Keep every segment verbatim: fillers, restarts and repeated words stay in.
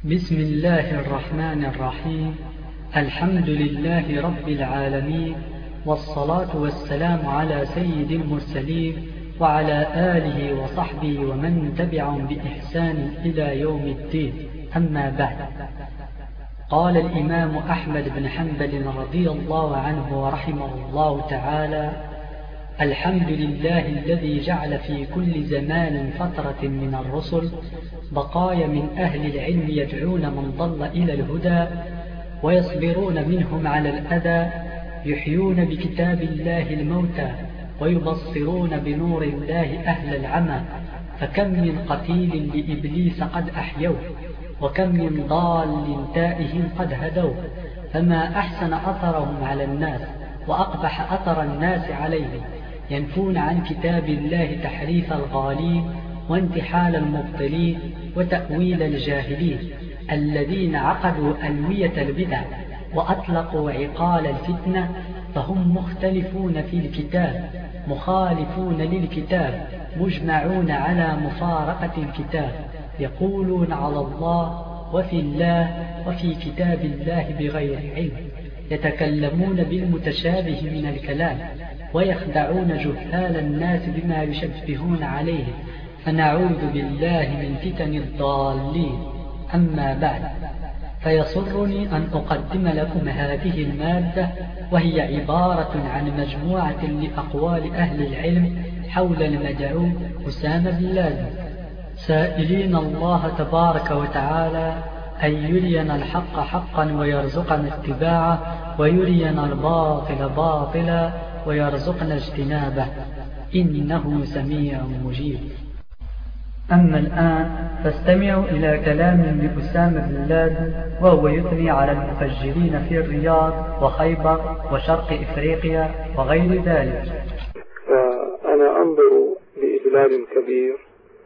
بسم الله الرحمن الرحيم. الحمد لله رب العالمين، والصلاة والسلام على سيد المرسلين وعلى آله وصحبه ومن تبعهم بإحسان إلى يوم الدين. أما بعد، قال الإمام أحمد بن حنبل رضي الله عنه ورحمه الله تعالى: الحمد لله الذي جعل في كل زمان فترة من الرسل بقايا من أهل العلم يدعون من ضل إلى الهدى ويصبرون منهم على الأذى، يحيون بكتاب الله الموتى ويبصرون بنور الله أهل العمى. فكم من قتيل لإبليس قد أحيوه، وكم من ضال تائه قد هدوه. فما أحسن أثرهم على الناس وأقبح أثر الناس عليهم، ينفون عن كتاب الله تحريف الغالين وانتحال المبطلين وتأويل الجاهلين، الذين عقدوا ألوية البدع وأطلقوا عقال الفتنة. فهم مختلفون في الكتاب، مخالفون للكتاب، مجمعون على مفارقة الكتاب، يقولون على الله وفي الله وفي كتاب الله بغير علم، يتكلمون بالمتشابه من الكلام، ويخدعون جهال الناس بما يشبهون عليه. فنعوذ بالله من فتن الضالين. أما بعد، فيسرني أن أقدم لكم هذه المادة، وهي عبارة عن مجموعة لأقوال أهل العلم حول المدعو أسامة بن لادن، سائلين الله تبارك وتعالى أن يرينا الحق حقا ويرزقنا اتباعه، ويرينا الباطل باطلا ويرزقنا اجتنابه، إنه سميع مجيب. أما الآن فاستمعوا إلى كلام لأسامة بن لادن، وهو يثني على المفجرين في الرياض وخيبر وشرق إفريقيا وغير ذلك. أنا أنظر بإجلال كبير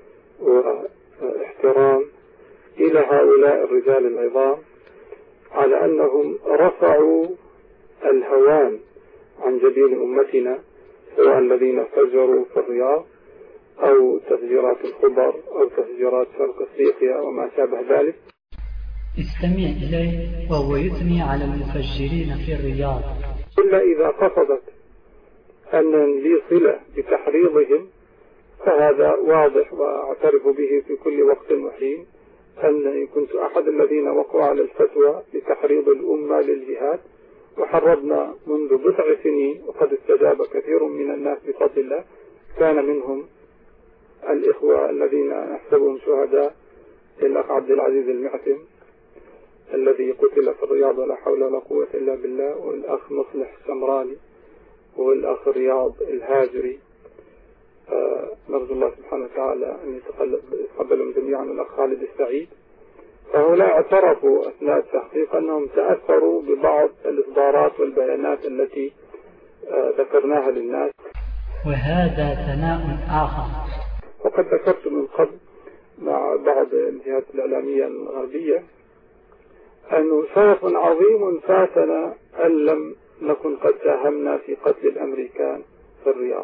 واحترام إلى هؤلاء الرجال العظام على أنهم رفعوا الهوان عن جبين أمتنا، سواء الذين فجروا في الرياض أو تفجيرات الخبر أو تفجيرات شرق أفريقيا وما شابه ذلك. استمع إليه وهو يثني على المفجرين في الرياض. إلا إذا قصدت أن لي صلة بتحريضهم فهذا واضح، وأعترف به في كل وقت وحين أنني كنت أحد الذين وقعوا على الفتوى بتحريض الأمة للجهاد، وحرضنا منذ بضع سنين، وقد استجاب كثير من الناس بفضل الله. كان منهم الإخوة الذين نحسبهم شهداء، الأخ عبد العزيز المعتم الذي قتل في الرياض ولا حول ولا قوة إلا بالله، والأخ مصلح السمراني، والأخ رياض الهاجري. آه نرجو الله سبحانه وتعالى أن يتقبلهم جميعا، الأخ خالد السعيد. فهؤلاء اعترفوا أثناء التحقيق أنهم تأثروا ببعض الإصدارات والبيانات التي آه ذكرناها للناس. وهذا ثناء آخر. وقد ذكرت من قبل مع بعض الجهات الإعلامية الغربية أنه شرف عظيم فاتنا أن لم نكن قد ساهمنا في قتل الأمريكان في الرياض.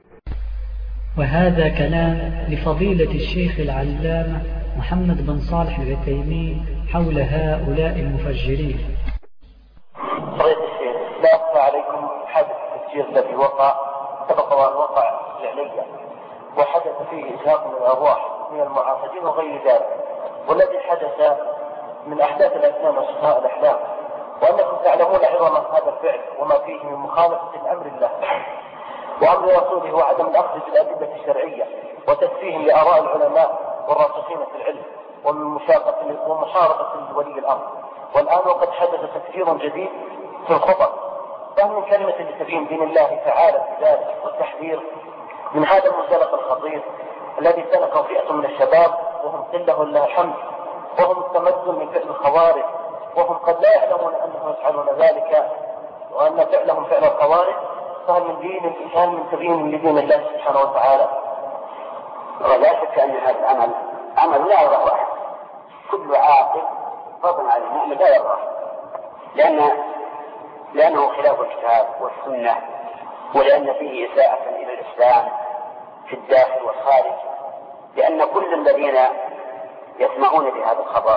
وهذا كلام لفضيلة الشيخ العلامة محمد بن صالح العثيمين حول هؤلاء المفجرين. فضيلة الشيخ، لا أخفى عليكم حادث التفجير الذي وقع سبق وأن وقع في العلية، وحدث فيه إزهاق من الأرواح من المعاهدين وغير ذلك، والذي حدث من أحداث الأجسام وشفاء الأحلام، وأنكم تعلمون عظم هذا الفعل وما فيه من مخالفة لأمر الله وأمر رسوله وعدم الأخذ بالأدلة الشرعية وتسفيه لآراء العلماء والراسخين في العلم ومن مشاقة ومحاربة ولي الأمر. والآن وقد حدث تفجير جديد في الخطب، فهل من كلمة لتبيين دين الله تعالى في ذلك والتحذير من هذا المنزلق الخطير الذي سلكه فئة من الشباب وهم قلة لله الحمد، وهم التمدن من فعل الخوارج، وهم قد لا يعلمون أنهم يفعلون ذلك وأن فعلهم فعل الخوارج. فهل من دين الإنسان من تبيين لدين الله سبحانه وتعالى؟ ولا شك أن هذا العمل عمل لا يراه واحد، كل عاقل فضلا عن المؤمن لا يراه، لأن لأنه خلاف الكتاب والسنة، ولأن فيه إساءة إلى الإسلام في الداخل والخارج، لأن كل الذين يسمعون بهذا الخبر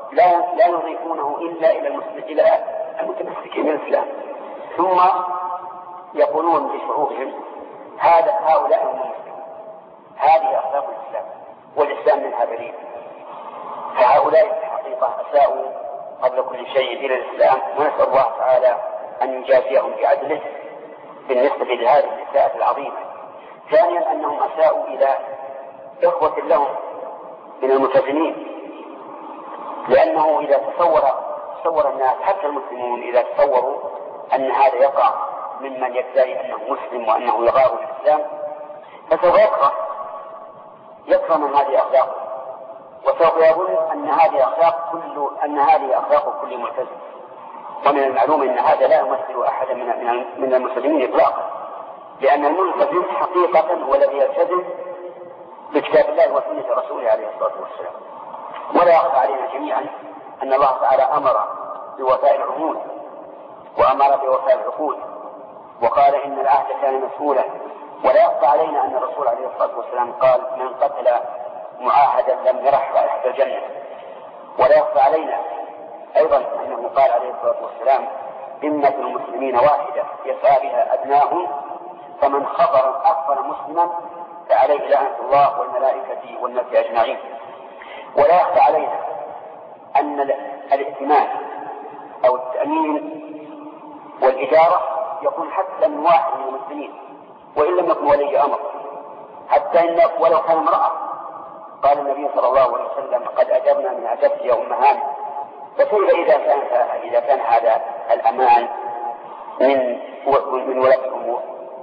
لا لا يضيفونه إلا إلى المسلم إلى المتمسكين بالإسلام، ثم يقولون بشعوبهم هذا هؤلاء هم المسلمون، هذه أخلاق الإسلام والإسلام منها بريء. فهؤلاء في الحقيقة أساءوا قبل كل شيء إلى الإسلام، ونسأل الله تعالى أن يجازيهم بعدله بالنسبة لهذه الإساءة العظيمة. ثانيا أنهم أساءوا إلى إخوة لهم من الملتزمين، لأنه إذا تصور تصور الناس حتى المسلمون إذا تصوروا أن هذا يقع ممن يدعي أنه مسلم وأنه يغار الإسلام فسوف يكره يكره من هذه أخلاقه، وسوف يظن أن هذه أخلاق كل أن هذه أخلاق كل ملتزم. ومن المعلوم أن هذا لا يمثل أحدا من من المسلمين إطلاقا، لأن الملتزم حقيقة هو الذي يلتزم بكتاب الله وسنة رسوله عليه الصلاة والسلام. ولا يخفى علينا جميعا أن الله تعالى أمر بوفاء العهود وأمر بوفاء العقود، وقال إن العهد كان مسؤولا. ولا يخفى علينا أن الرسول عليه الصلاة والسلام قال من قتل معاهدا لم يرح رائحة الجنة. ولا يخفى علينا أيضا أنه قال عليه الصلاة والسلام ذمة المسلمين واحدة يسعى بها أدناهم، فمن خبر أخبر مسلما فعليه لعنة الله والملائكة والناس أجمعين. ولا يخفى علينا أن الائتمان أو التأمين والإدارة يكون حتى من واحد من المسلمين وإن لم يكن ولي أمر، حتى إن ولو كان امرأة. قال النبي صلى الله عليه وسلم قد أجبنا من أجبت يا أم هاني. فكيف إذا كان إذا كان هذا الأمان من من ولاة الأمور؟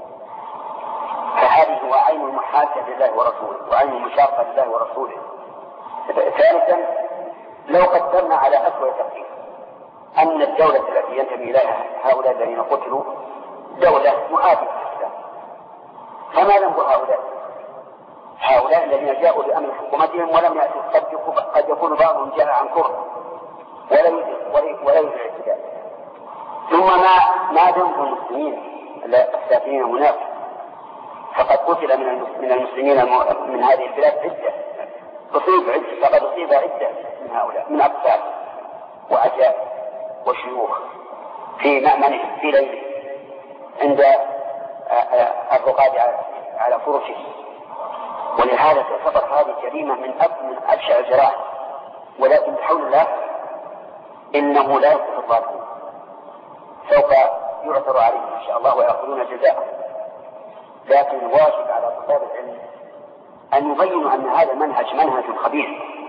فهذه هو عين المحادة لله ورسوله وعين المشاقة لله ورسوله. ثالثا لو قدرنا على أسوأ تقدير أن الدولة التي ينتمي إليها هؤلاء الذين قتلوا دولة معادية للإسلام، فما ذنب هؤلاء؟ هؤلاء الذين جاءوا بأمر حكومتهم ولم يأتوا قد, قد يكون بعضهم جاء عن كره ولا ولا يوجد اعتداء. ثم ما ما ذنب المسلمين الساكنين هناك؟ فقد قتل من المسلمين من هذه البلاد عدة، تصيب عدة فقد أصيب عدة من هؤلاء من أطفال وأجيال وشيوخ في مأمنه في ليله عند الرقاد على فرشه. ولهذا تعتبر هذه جريمة من من أبشع الجرائم، ولكن بحول الله إنه لا يكفر الظالمين، سوف يعثر عليهم إن شاء الله ويأخذون جزاء. لكن الواجب على طلاب العلم أن يبينوا أن هذا منهج منهج خبيث،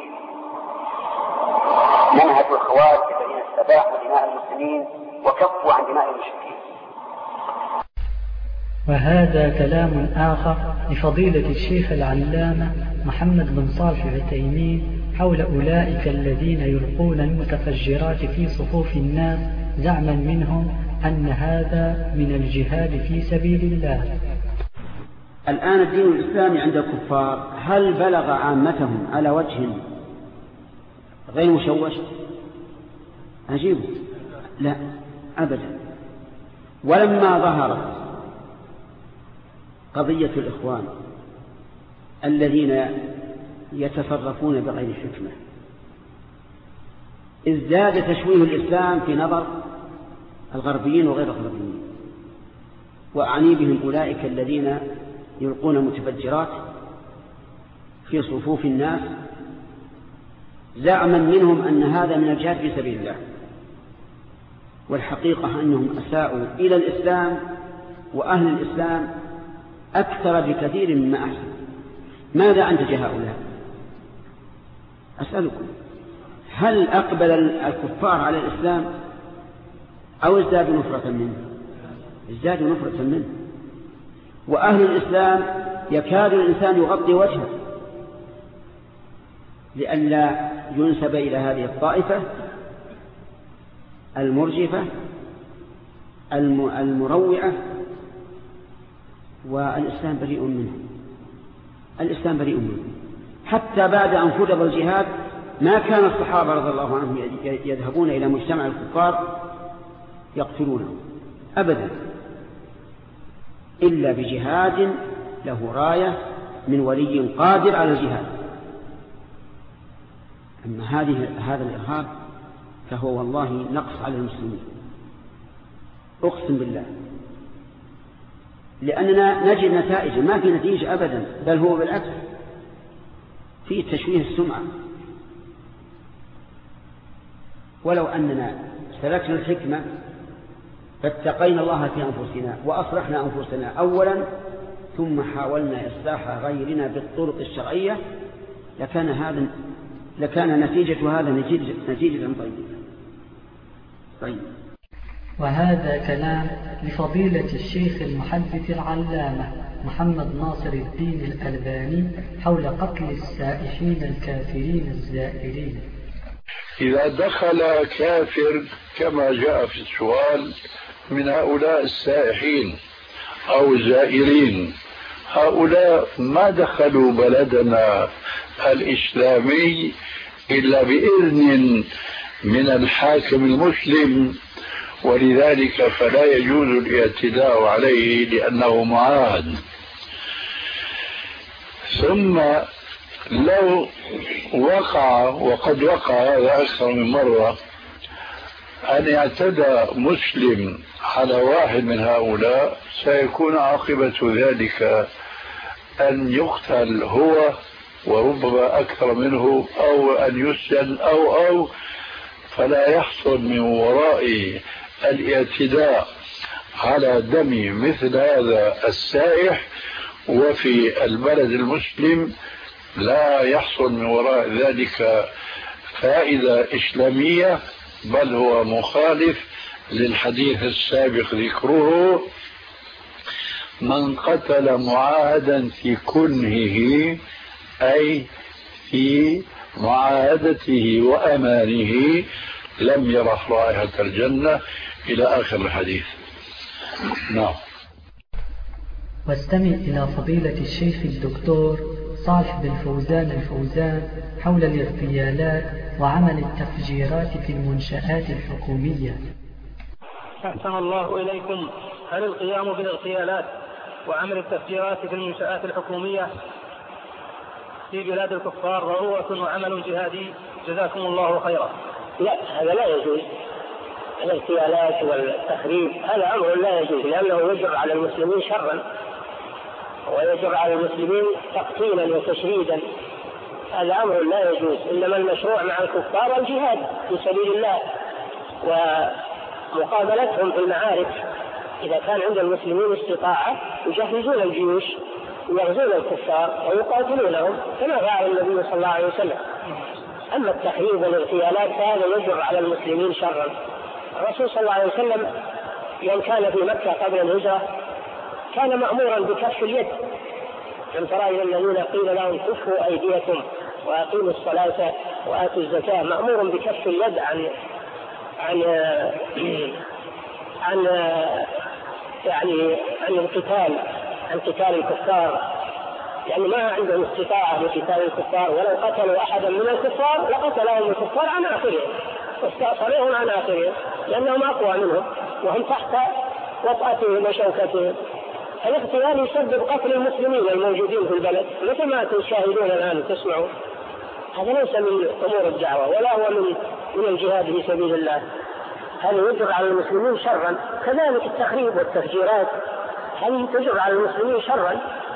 منهج الخوارج الذين استباحوا دماء المسلمين وكفوا عن دماء المشركين. وهذا كلام آخر لفضيلة الشيخ العلامة محمد بن صالح العثيمين حول أولئك الذين يلقون المتفجرات في صفوف الناس زعما منهم أن هذا من الجهاد في سبيل الله. الآن الدين الإسلامي عند الكفار هل بلغ عامتهم على وجه غير مشوش؟ أجيب لا أبدا. ولما ظهرت قضية الإخوان الذين يتصرفون بغير حكمة ازداد تشويه الإسلام في نظر الغربيين وغير الغربيين، وأعني بهم أولئك الذين يلقون متفجرات في صفوف الناس زعما منهم أن هذا من الجهاد في سبيل الله. والحقيقة أنهم أساءوا إلى الإسلام وأهل الإسلام أكثر بكثير مما أحسن. ماذا أنتج هؤلاء؟ أسألكم، هل أقبل الكفار على الإسلام أو ازدادوا نفرة منه؟ ازدادوا نفرة منه. وأهل الإسلام يكاد الإنسان يغطي وجهه لئلا ينسب إلى هذه الطائفة المرجفة المروعة، والإسلام بريء منه. الإسلام بريء منه. حتى بعد أن فرض الجهاد ما كان الصحابة رضي الله عنهم يذهبون إلى مجتمع الكفار يقتلونه أبدا، إلا بجهاد له راية من ولي قادر على الجهاد. أما هذه هذا الإرهاب فهو والله نقص على المسلمين، أقسم بالله، لأننا نجد نتائج ما في نتيجة أبدا، بل هو بالعكس في تشويه السمعة. ولو أننا سلكنا الحكمة فاتقينا الله في أنفسنا وأصلحنا أنفسنا أولا ثم حاولنا إصلاح غيرنا بالطرق الشرعية لكان هذا لكان نتيجة هذا نتيجة, نتيجة طيبة. طيب. وهذا كلام لفضيلة الشيخ المحدث العلامة محمد ناصر الدين الألباني حول قتل السائحين الكافرين الزائرين. إذا دخل كافر كما جاء في السؤال من هؤلاء السائحين أو الزائرين، هؤلاء ما دخلوا بلدنا الإسلامي إلا بإذن من الحاكم المسلم، ولذلك فلا يجوز الاعتداء عليه لأنه معاهد. ثم لو وقع، وقد وقع هذا أكثر من مرة، أن اعتدى مسلم على واحد من هؤلاء سيكون عاقبة ذلك أن يقتل هو وربما أكثر منه أو أن يسجن أو أو فلا يحصل من وراء الاعتداء على دم مثل هذا السائح وفي البلد المسلم لا يحصل من وراء ذلك فائدة إسلامية، بل هو مخالف للحديث السابق ذكره: من قتل معاهدا في كنهه أي في معاهدته وأمانه لم يرح رائحة الجنة، إلى آخر الحديث. نعم. واستمع إلى فضيلة الشيخ الدكتور صالح بن فوزان الفوزان حول الاغتيالات وعمل التفجيرات في المنشآت الحكومية. أحسن الله إليكم. هل القيام بالاغتيالات وعمل التفجيرات في المنشآت الحكومية في بلاد الكفار ضرورة وعمل جهادي؟ جزاكم الله خيرا. لا، هذا لا يجوز. الاغتيالات والتخريب هذا أمر لا يجوز، لأنه يجر على المسلمين شرا ويجر على المسلمين تقتيلا وتشريدا. هذا أمر لا يجوز. إنما المشروع مع الكفار الجهاد في سبيل الله ومقابلتهم في المعارك. إذا كان عند المسلمين استطاعة يجهزون الجيوش ويغزون الكفار ويقاتلونهم كما فعل النبي صلى الله عليه وسلم. أما التخريب والاغتيالات فهذا يجر على المسلمين شرا. الرسول صلى الله عليه وسلم يوم كان في مكة قبل الهجرة كان مأمورا بكف اليد. لم ترى إلى الذين قيل لهم كفوا أيديكم وأقيموا الصلاة وآتوا الزكاة، مأمور بكف اليد عن عن عن يعني عن القتال عن قتال الكفار، يعني ما عندهم استطاعة لقتال الكفار، ولو قتلوا أحدا من الكفار لقتلهم الكفار عن آخرهم واستأصلوهم عن آخرهم لأنهم أقوى منهم وهم تحت وطأتهم وشوكتهم. الاغتيال يسبب قتل المسلمين الموجودين في البلد مثل ما تشاهدون الآن تسمعون. هذا ليس من أمور الدعوة ولا هو من من الجهاد في سبيل الله. هذا يجر على المسلمين شرا. كذلك التخريب والتفجيرات هذه تجر على المسلمين شرا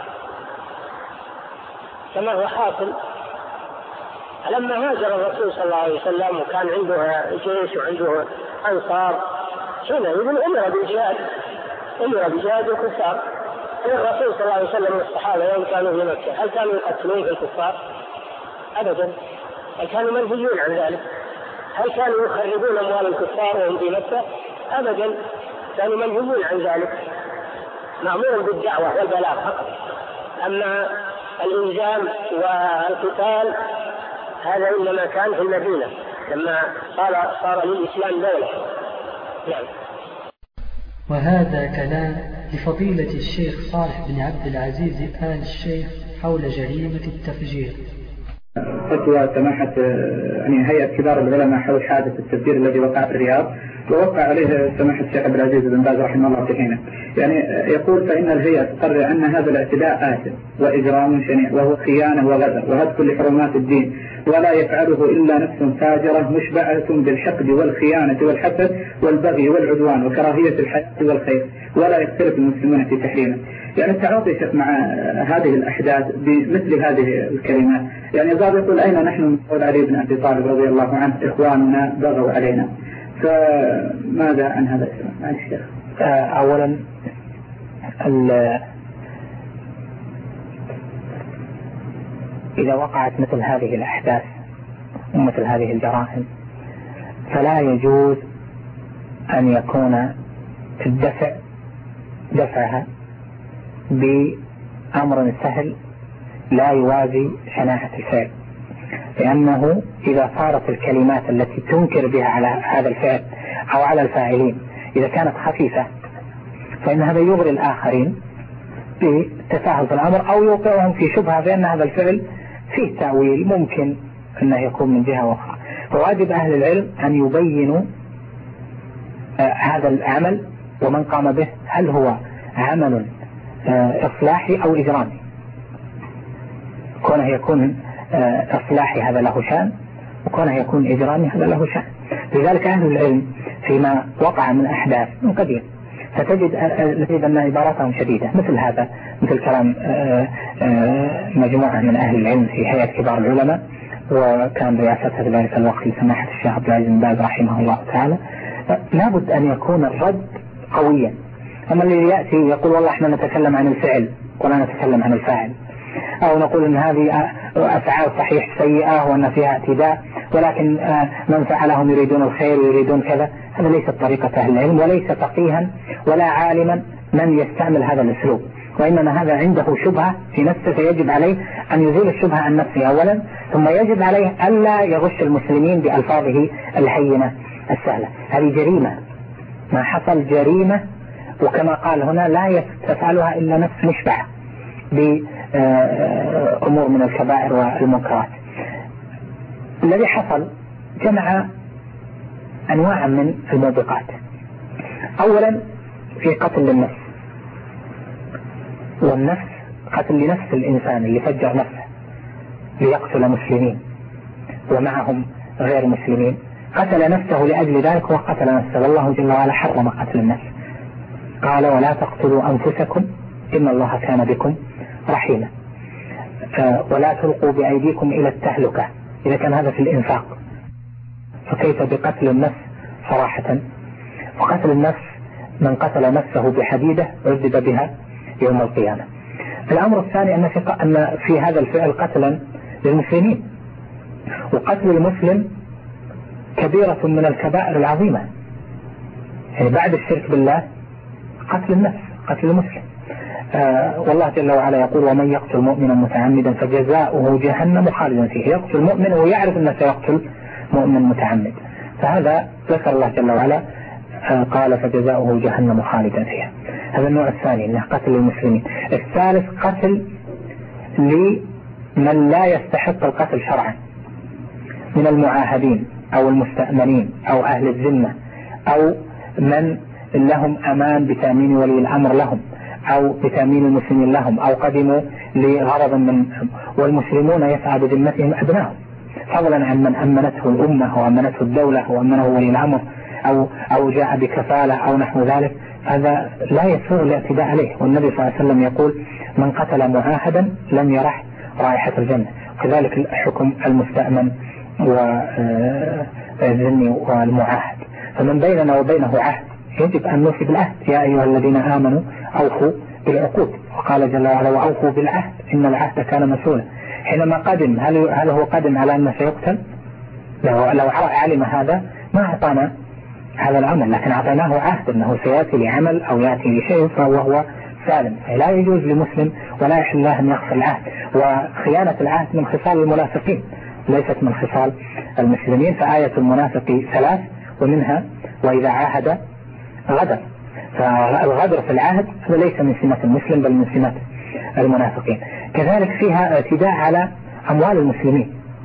كما هو حاصل. لما هاجر الرسول صلى الله عليه وسلم وكان عنده جيش وعنده أنصار حينئذ أمر بالجهاد أمر بجهاد الكفار. الرسول صلى الله عليه وسلم والصحابة يوم كانوا في مكة هل كانوا يقتلون في الكفار؟ أبدا. هل كانوا منهيون عن ذلك؟ هل كانوا يخربون أموال الكفار وهم في مكة؟ أبدا، كانوا منهيون عن ذلك، مأمور بالدعوة والبلاغ فقط. أما الإلزام والقتال هذا إنما كان في المدينة لما صار, صار للإسلام دولة. نعم. وهذا كلام لفضيلة الشيخ صالح بن عبد العزيز آل الشيخ حول جريمة التفجير. فتوى سماحة يعني هيئة كبار العلماء حول حادث التفجير الذي وقع في الرياض، ووقع عليه سماحة الشيخ عبد العزيز بن باز رحمه الله في حينه. يعني يقول فإن الهيئة تقرر أن هذا الاعتداء آثم وإجرام شنيع وهو خيانة وغدر وهتك لحرمات الدين، ولا يفعله إلا نفس فاجرة مشبعة بالحقد والخيانة والحسد والبغي والعدوان وكراهية الحق والخير، ولا يختلف المسلمون في تحريمه. يعني التعاطي شيخ مع هذه الأحداث بمثل هذه الكلمات. يعني البعض يقول أين نحن من قول علي بن أبي طالب رضي الله عنه إخواننا بغوا علينا، فماذا عن هذا الكلام الشيخ؟ أولا إذا وقعت مثل هذه الأحداث ومثل هذه الجرائم فلا يجوز أن يكون الدفع دفعها بأمر سهل لا يوازي شناعة الفعل، لأنه إذا صارت الكلمات التي تنكر بها على هذا الفعل أو على الفاعلين إذا كانت خفيفة فإن هذا يغري الآخرين بتساهل في الأمر أو يوقعهم في شبهة بأن هذا الفعل فيه تأويل ممكن أنه يكون من جهة أخرى. فواجب أهل العلم أن يبينوا آه هذا العمل ومن قام به هل هو عمل آه إصلاحي أو إجرامي. كونه يكون آه إصلاحي هذا له شأن، وكونه يكون إجرامي هذا له شأن. لذلك أهل العلم فيما وقع من أحداث من قديم فتجد نجد أن عباراتهم شديدة مثل هذا، مثل كلام آآ آآ مجموعة من أهل العلم في هيئة كبار العلماء، وكان رئاستها في ذلك الوقت لسماحة الشيخ عبد العزيز بن باز رحمه الله تعالى. لابد أن يكون الرد قويا. أما الذي يأتي يقول والله احنا نتكلم عن الفعل ولا نتكلم عن الفاعل، أو نقول أن هذه أفعال صحيح سيئة وأن فيها اعتداء ولكن من فعلهم يريدون الخير ويريدون كذا، هذا ليست طريقة أهل العلم وليس فقيها ولا عالما من يستعمل هذا الأسلوب، وإنما هذا عنده شبهة في نفسه فيجب عليه أن يزيل الشبهة عن نفسه أولا، ثم يجب عليه ألا يغش المسلمين بألفاظه الهينة السهلة. هذه جريمة، ما حصل جريمة، وكما قال هنا لا تفعلها إلا نفس مشبعة بأمور من الكبائر والمنكرات. الذي حصل جمع أنواع من الموبقات. أولا في قتل للنفس، والنفس قتل لنفس الإنسان اللي فجر نفسه ليقتل مسلمين ومعهم غير مسلمين، قتل نفسه لأجل ذلك وقتل نفسه، والله جل وعلا حرم قتل النفس، قال ولا تقتلوا أنفسكم إن الله كان بكم رحيما، ولا تلقوا بأيديكم إلى التهلكة. إذا كان هذا في الإنفاق فكيف بقتل النفس صراحة؟ وقتل النفس من قتل نفسه بحديدة عذب بها يوم القيامة. الأمر الثاني أن في, أن في هذا الفعل قتلا للمسلمين، وقتل المسلم كبيرة من الكبائر العظيمة، يعني بعد الشرك بالله قتل النفس، قتل المسلم. آه والله جل وعلا يقول ومن يقتل مؤمنا متعمدا فجزاؤه جهنم خالدا فيه. يقتل مؤمن ويعرف أنه سيقتل مؤمن متعمد، فهذا ذكر الله جل وعلا آه قال فجزاؤه جهنم خالدا فيها. هذا النوع الثاني أنه قتل المسلمين. الثالث قتل لمن لا يستحق القتل شرعا من المعاهدين أو المستأمنين أو أهل الذمة أو من لهم أمان بتأمين ولي الأمر لهم أو بتأمين المسلمين لهم أو قدموا لغرض من، والمسلمون يسعى بذمتهم أبنائهم، فضلا عن من أمنته الأمة وأمنته الدولة وأمنه ولي الأمر أو أو جاء بكفالة أو نحو ذلك. هذا لا يسوغ الاعتداء عليه، والنبي صلى الله عليه وسلم يقول من قتل معاهدا لم يرح رائحة الجنة. كذلك حكم المستأمن والذمي والمعاهد، فمن بيننا وبينه عهد يجب أن نوفي بالعهد. يا أيها الذين آمنوا أوفوا بالعقود، وقال جل وعلا وأوفوا بالعهد إن العهد كان مسؤولا. حينما قدم هل هل هو قدم على أنه سيقتل؟ لو لو علم هذا ما أعطانا هذا العمل، لكن أعطيناه عهد أنه سيأتي لعمل أو يأتي لشيء فهو سالم. فلا يجوز لمسلم ولا يحل له أن يخسر العهد، وخيانة العهد من خصال المنافقين ليست من خصال المسلمين. فآية المنافق ثلاث ومنها وإذا عاهد غدر، فالغدر في العهد هذا ليس من سمة المسلم بل من سمة المنافقين. كذلك فيها اعتداء على أموال المسلمين،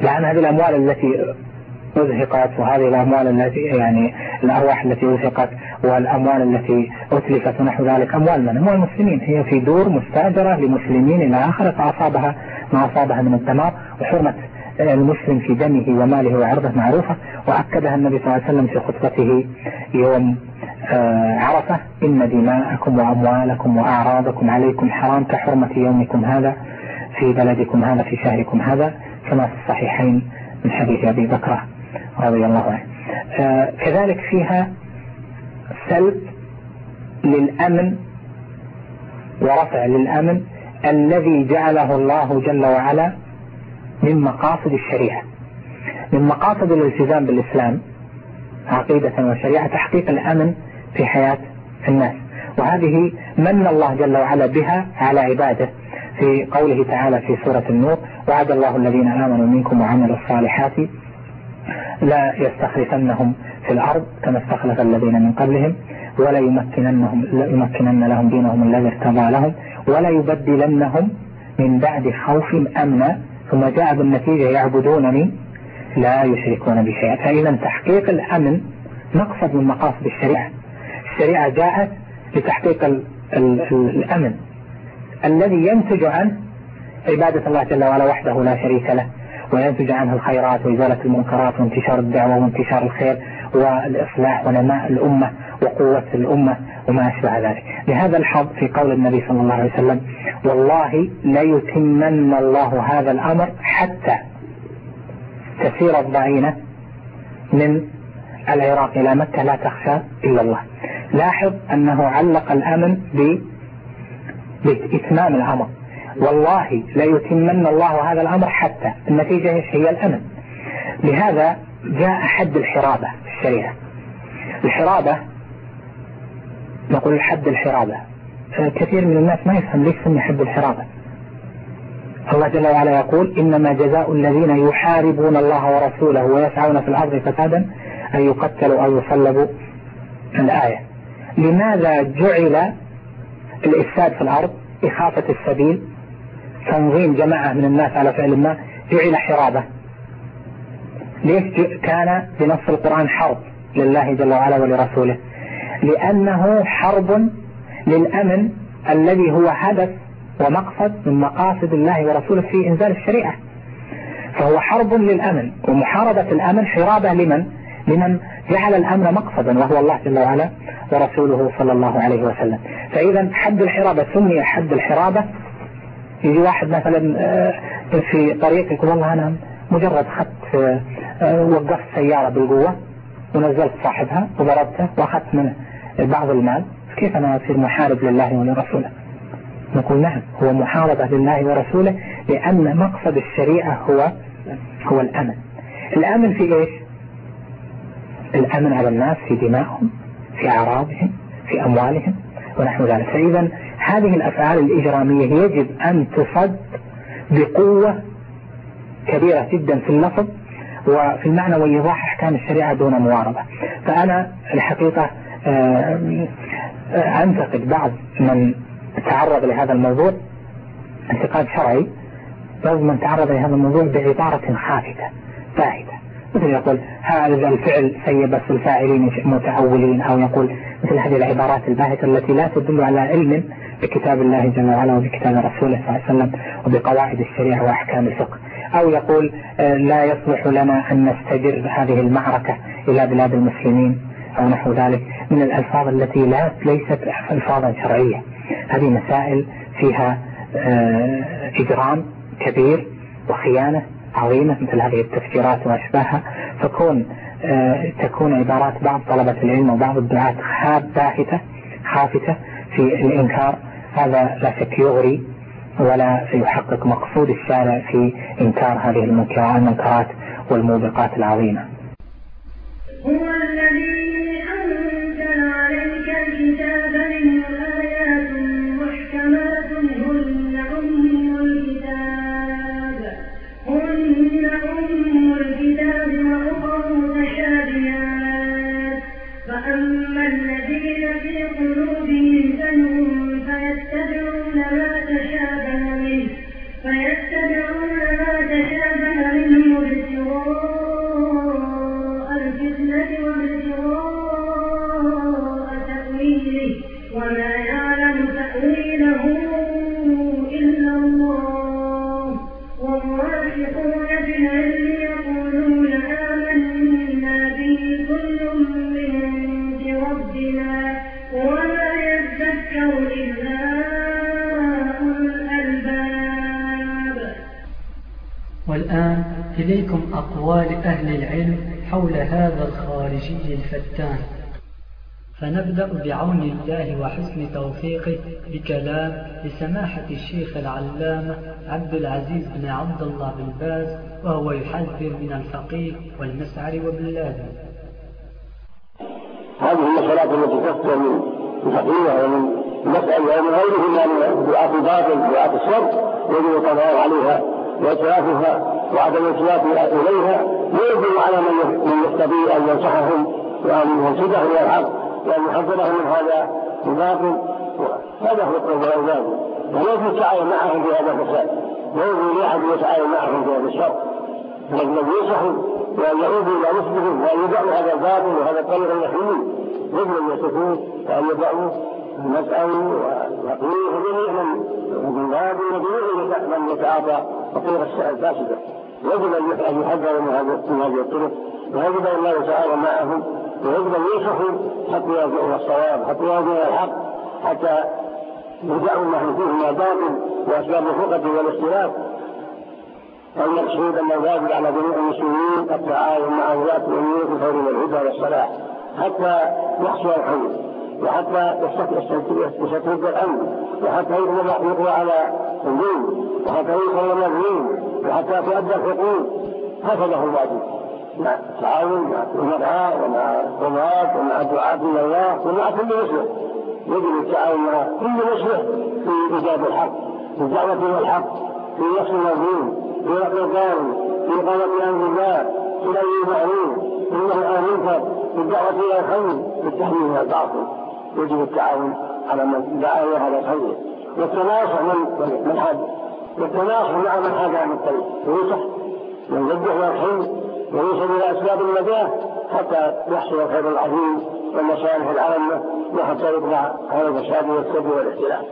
لأن هذه الأموال التي أزهقت وهذه الأموال التي يعني الأرواح التي أزهقت والأموال التي أتلفت ونحو ذلك أموال من؟ أموال المسلمين، هي في دور مستأجرة لمسلمين إلى آخره، فأصابها ما أصابها من الدمار، وحرمة المسلم في دمه وماله وعرضه معروفة، وأكدها النبي صلى الله عليه وسلم في خطبته يوم عرفة: إن دماءكم وأموالكم وأعراضكم عليكم حرام كحرمة يومكم هذا في بلدكم هذا في شهركم هذا، كما في الصحيحين من حديث أبي بكر رضي الله عنه. كذلك فيها سلب للأمن ورفع للأمن الذي جعله الله جل وعلا من مقاصد الشريعة. من مقاصد الالتزام بالإسلام عقيدة وشريعة تحقيق الأمن في حياة الناس، وهذه من الله جل وعلا بها على عباده في قوله تعالى في سورة النور: وعد الله الذين آمنوا منكم وعملوا الصالحات لا يستخلفنهم في الأرض كما استخلف الذين من قبلهم ولا يمكننهم يمكنن لهم دينهم الذي ارتضى لهم ولا يبدلنهم من بعد خوفهم أمنا ثم جاء بالنتيجة يعبدونني لا يشركون بشيء. فإذا تحقيق الأمن مقصد من مقاصد الشريعة. الشريعة جاءت لتحقيق ال ال الأمن الذي ينتج عنه عبادة الله جل وعلا وحده لا شريك له، وينتج عنه الخيرات وإزالة المنكرات وانتشار الدعوة وانتشار الخير والإصلاح ونماء الأمة وقوة الأمة وما أشبه ذلك. لهذا الحظ في قول النبي صلى الله عليه وسلم: والله ليتمن الله هذا الأمر حتى تسير الضعينة من العراق إلى مكة لا تخشى إلا الله. لاحظ أنه علق الأمن بإتمام الأمر، والله ليتمن الله هذا الأمر حتى، النتيجة هي الأمن. لهذا جاء حد الحرابة في الشريعة. الحرابة نقول حد الحرابة، كثير من الناس ما يفهم ليش سمي حد الحرابة. الله جل وعلا يقول: إنما جزاء الذين يحاربون الله ورسوله ويسعون في الأرض فسادا أن يقتلوا أو يصلبوا. الآية. لماذا جعل الإفساد في الأرض، إخافة السبيل، تنظيم جماعة من الناس على فعل ما، جعل حرابة؟ ليش كان بنص القرآن حرب لله جل وعلا ولرسوله؟ لأنه حرب للأمن الذي هو هدف ومقصد من مقاصد الله ورسوله في إنزال الشريعة. فهو حرب للأمن، ومحاربة الأمن حرابة لمن؟ لمن جعل الأمن مقصدا وهو الله جل وعلا ورسوله صلى الله عليه وسلم. فإذا حد الحرابة سمي حد الحرابة. يجي واحد مثلا في طريق يقول: والله أنا مجرد خدت وقفت سيارة بالقوة ونزلت صاحبها وضربته وأخذت منه بعض المال، كيف أنا أصير محارب لله ولرسوله؟ نقول: نعم، هو محاربة لله ورسوله، لأن مقصد الشريعة هو هو الأمن. الأمن في إيش؟ الأمن على الناس في دمائهم، في أعراضهم، في أموالهم ونحو ذلك. فإذا هذه الأفعال الإجرامية يجب أن تصد بقوة كبيرة جدا في اللفظ وفي المعنى وإيضاح أحكام الشريعة دون مواربة. فأنا الحقيقة أنتقد بعض من تعرض لهذا الموضوع انتقاد شرعي، بعض من تعرض لهذا الموضوع بعبارة خافتة باهتة، مثل يقول: هذا الفعل سيء بس الفاعلين متأولين، أو يقول مثل هذه العبارات الباهتة التي لا تدل على علم بكتاب الله جل وعلا وبكتاب رسوله صلى الله عليه وسلم وبقواعد الشريعة وأحكام الفقه. أو يقول: لا يصلح لنا أن نستجر هذه المعركة إلى بلاد المسلمين أو نحو ذلك، من الألفاظ التي لا ليست ألفاظا شرعية. هذه مسائل فيها إجرام كبير وخيانة عظيمة مثل هذه التفجيرات وأشباهها، فكون تكون عبارات بعض طلبة العلم وبعض الدعاة باهتة خافتة في الإنكار، هذا لا شك يغري ولا يحقق مقصود الشارع في إنكار هذه المنكرات والموبقات العظيمة. هو الذي أنزل عليك الكتاب منه آيات محكمات هن أم الكتاب هن أم الكتاب وأخر متشابهات، فأما الذين في قلوبهم زيغ فيتبعون ما تشابه منه فيتبعون ما تشابه منه إليكم أقوال أهل العلم حول هذا الخارجي الفتان، فنبدأ بعون الله وحسن توفيقه بكلام لسماحة الشيخ العلامة عبد العزيز بن عبد الله بن باز، وهو يحذر من الفقيه والمسعر وبن لادن. هذه المسألات التي تفتح من الفقيه ومن مسألة ومن غيرهما من دعاة الباطل دعاة الشر يجب القضاء عليها وإتلافها وعدم الإتلاف إليها، ويجب على من يستطيع أن ينصحهم وأن ينصحهم إلى الحق وأن يحذرهم من هذا الباطل. هذا هو القول والعباد، وليس التعاون معهم في هذا الفساد، ويجب لأحد يتعاون معهم في هذا الشر، فالذي ينصحوا وأن يعودوا إلى رشدهم وأن يدعوا هذا الباطل وهذا الطريق اليحيي، يجب أن يتركوه وأن يدعوا المسأل ويقولوا جميع من باب وجميع من يتعاطى الطرق الفاسدة. يجب أن يحذروا من هذه الطرق، ويجب أن لا يتعاون معهم، ويجب أن ينصحوا حتى يرجعوا الصواب، حتى يرجعوا الحق، حتى يرجعوا ما فيه من باطل وأسباب الفرقة والاختلاف. المقصود أن الواجب على جميع المسلمين التعاون مع ولاة الأمور في الخير والهدى والصلاح حتى يحصل الحل، وحتى يستتب الأمن، وحتى يقضى على الظلم، وحتى يوصل المظلوم، وحتى تؤدى الحقوق. هكذا هو الواجب، مع التعاون مع المرأة ومع القضاة ومع الدعاة إلى الله ومع كل مسلم. يجب التعاون مع كل مسلم في إيجاد الحق، في الدعوة إلى الحق، في نصر المظلوم، في رفع الظالم، في إقامة أمر الله، في نهي المعروف، في النهي عن المنكر، في الدعوة إلى الخير، في التحذير من الباطل. يجب التعاون على من دعا إلى هذا الخير، والتناصح من حد، والتناصح مع من حاد عن الطريق، وينصح ويوجه إلى الخير ويوصل إلى أسباب النجاة حتى يحصل الخير العظيم والمصالح العامة، وحتى يطلع هذا الفساد والسد والاختلاف.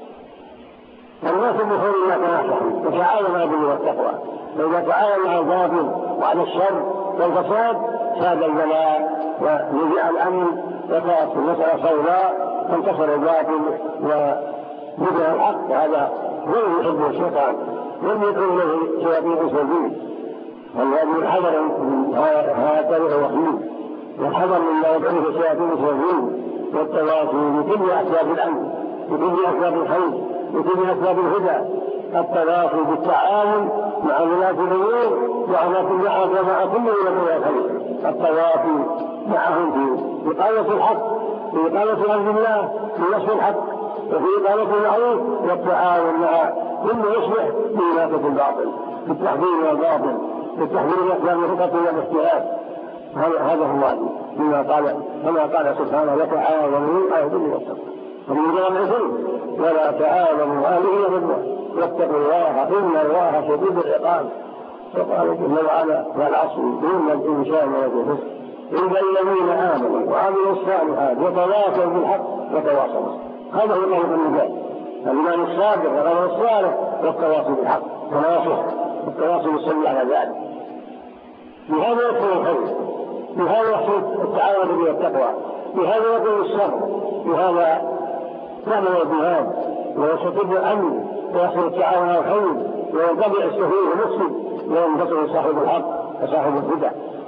الناس بخير ما تناصحوا وتعاونوا على البر والتقوى، فإذا تعاونوا على الباطل وعلى الشر والفساد ساد البلاء ورجع الأمن وكانت المسألة سوداء، فانتصر الباطل ونزل الحق. هذا غير يحبه الشيطان، لم يكن له شياطين سلبيين. والواجب الحذر من هذا الطريق الوحيد، والحذر مما يدعوه الشياطين سلبيين، والتواصي بكل أسباب الأمن، بكل أسباب الخير، بكل أسباب الهدى. التواصي بالتعاون مع ولاة الأمور وعلى كل أحد ومع كل ولاة الخير. التواصي معهم في إقامة الحق، في إقامة أمر الله، في نصر الحق، وفي إقامة المعروف، والتعاون مع كل يصلح في إناقة الباطل، في التحذير من الباطل، في التحذير من أسباب الفقر والاختلاف. هذا هو الواجب، كما قال كما قال سبحانه: وتعاونوا على البر والتقوى ومن جمع الظلم ولا تعاونوا على الإثم والعدوان واتقوا الله إن الله شديد العقاب. وقال جل وعلا: والعصر إن الإنسان لفي خسر إلا الذين آمنوا وعملوا الصالحات وتواصوا بالحق وتواصوا. هذا هو طريق النجاة، الإيمان الصادق والعمل الصالح والتواصي بالحق، تناصح والتواصي بالصبر على ذلك. بهذا يكون الخير، بهذا يحصل التعاون به والتقوى، بهذا يكون الصبر، بهذا نعمل الجهاد ويستتب الأمن ويحصل التعاون على الخير وينقطع السفيه المفسد وينتصر صاحب الحق وصاحب الهدى.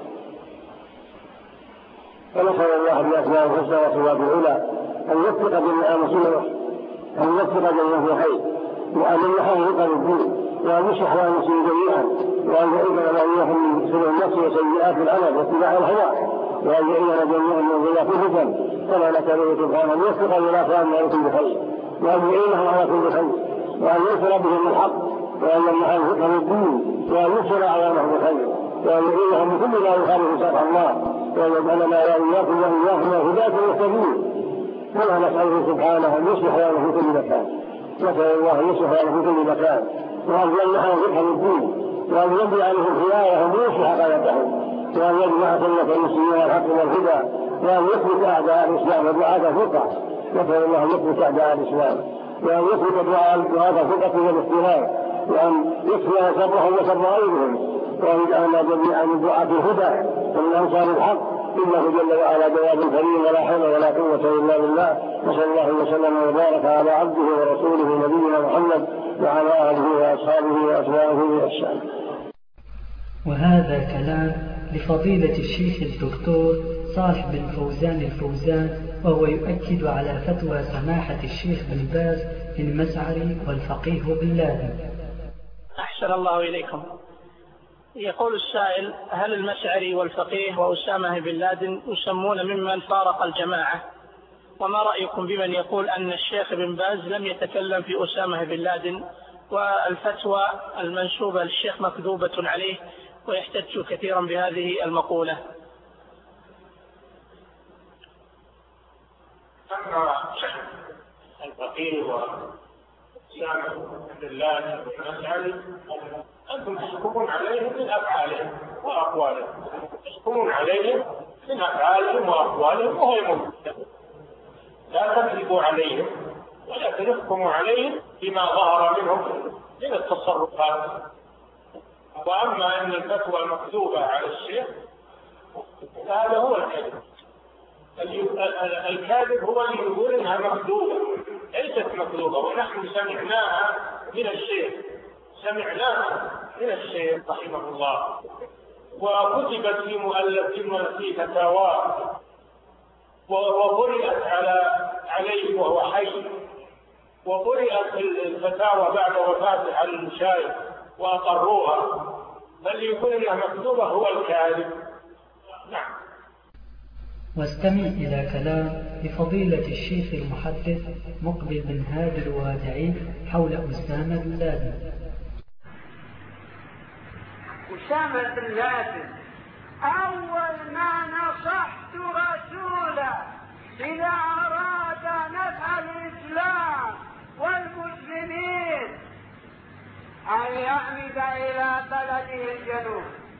فنسأل الله بأسماء الحسنى وصفاته العلى أن يوفق جميع مسلمه، أن يوفق جميع في خير، وأن يحقق الدين، وأن يشرح له المسلمين جميعا، وأن يعيذنا وإياهم من سوء النفس وسيئات العمل واتباع الهوى، وأن يعيذنا جميعا من ضياف الفتن. كما نسأله سبحانه أن يوفق الولاة على كل خير، وأن يعينهم على كل خير، وأن ينصر بهم الحق، وأن يمنعهم فقه الدين، وأن ينصر أعوانهم بخير، وأن يعينهم بكل ما يخالف شرع الله، وأن يجعلنا وإياكم وإياهم هداة المهتدين. كما نسأله سبحانه أن يصلح لنا في كل مكان، نسأل الله أن يصلح لنا في كل مكان، وأن يمنحهم فقه الدين، وأن يبدي عليهم خيارهم ويصلح غايتهم، وأن يجمع سنة المسلمين الحق والهدى، وأن يثبت أعداء الإسلام ودعاة الفقه. نسأل الله أن يثبت أعداء الإسلام، وأن يثبت دعاة الفقه والاختلاف، وأن يكفي شرهم وشر غيرهم، وأن يجعلنا جميعا من دعاة الهدى ومن أنصار الحق، إنه جل وعلا جواب كريم ولا حول ولا قوة إلا بالله. وصلى الله وسلم وبارك على عبده ورسوله نبينا محمد وعلى آله وأصحابه وأتباعه بإحسان. وهذا كلام لفضيلة الشيخ الدكتور صالح بن فوزان الفوزان، وهو يؤكد على فتوى سماحة الشيخ بن باز المسعري والفقيه بن لادن. أحسن الله إليكم. يقول السائل: هل المسعري والفقيه وأسامة بن لادن يسمون ممن فارق الجماعة؟ وما رأيكم بمن يقول أن الشيخ بن باز لم يتكلم في أسامة بن لادن، والفتوى المنسوبة للشيخ مكذوبة عليه، ويحتج كثيرا بهذه المقولة؟ أما الفقيه وأسامة بن لادن والمسعري أنتم تحكمون عليهم من أفعالهم وأقوالهم، تحكمون عليهم من أفعالهم وأقوالهم وهي موجودة، لا تكذبوا عليهم ولكن احكموا عليهم بما ظهر منهم من التصرفات. وأما أن الفتوى المكذوبة على الشيخ هذا هو الكذب. الكاذب هو اللي يقول إنها مكذوبة، ليست مكذوبة، ونحن سمعناها من الشيخ سمعناها من الشيخ رحمه الله، وكتبت في مؤلف في فتاواه وقرئت على عليه وهو حي، وقرئت الفتاوى بعد وفاته على المشايخ وأقروها، فاللي يقول إنها مكذوبة هو الكاذب. نعم. واستمع إلى كلام لفضيلة الشيخ المحدث مقبل بن هادي الوادعي حول أسامة بن لادن. أسامة بن لادن أول ما نصحت رسوله إذا أراد نفع الإسلام والمسلمين أن يعمد إلى بلده الجنوب،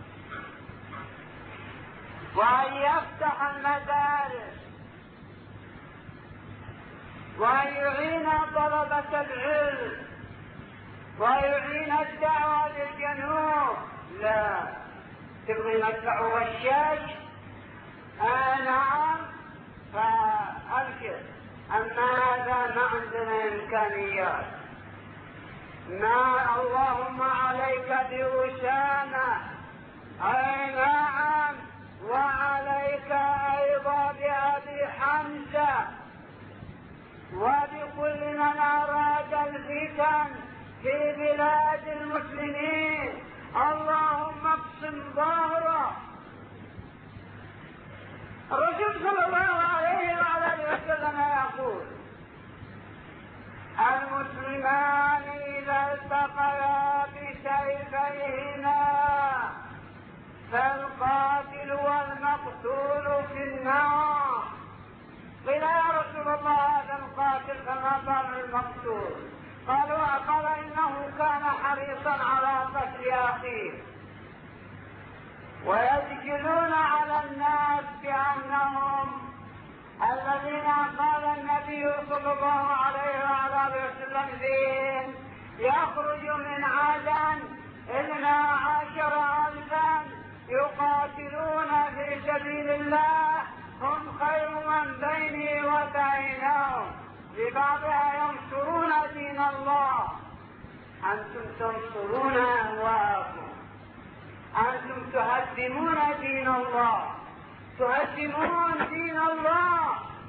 وأن يفتح المدارس، وأن يعين طلبة العلم، ويعين الدعوة للجنوب. لا تبغي مدفع والشاش؟ آه نعم، فأبشر. أما هذا ما عندنا إمكانيات. ما اللهم عليك بأسامة، أي نعم، وعليك أيضا بأبي حمزة وبكل من أراد الفتن في بلاد المسلمين. اللهم اقسم ظهره. الرسول صلى الله عليه وعلى اله وسلم يقول: المسلمان إذا التقيا بسيفيهما فالقاتل والمقتول في النار. قيل: يا رسول الله هذا القاتل فما بال المقتول؟ قالوا: قال إنه كان حريصا على قتل أخيه. ويسجلون على الناس بأنهم الذين قال النبي صلى الله عليه وعلى وسلم فيهم: يخرج من عدن اثنا عشر ألفا يقاتلون في سبيل الله، هم خير من بيني وبينهم، ببعضها ينصرون دين الله. أنتم تنصرون أهواءكم، أنتم تهدمون دين الله، تهدمون دين الله،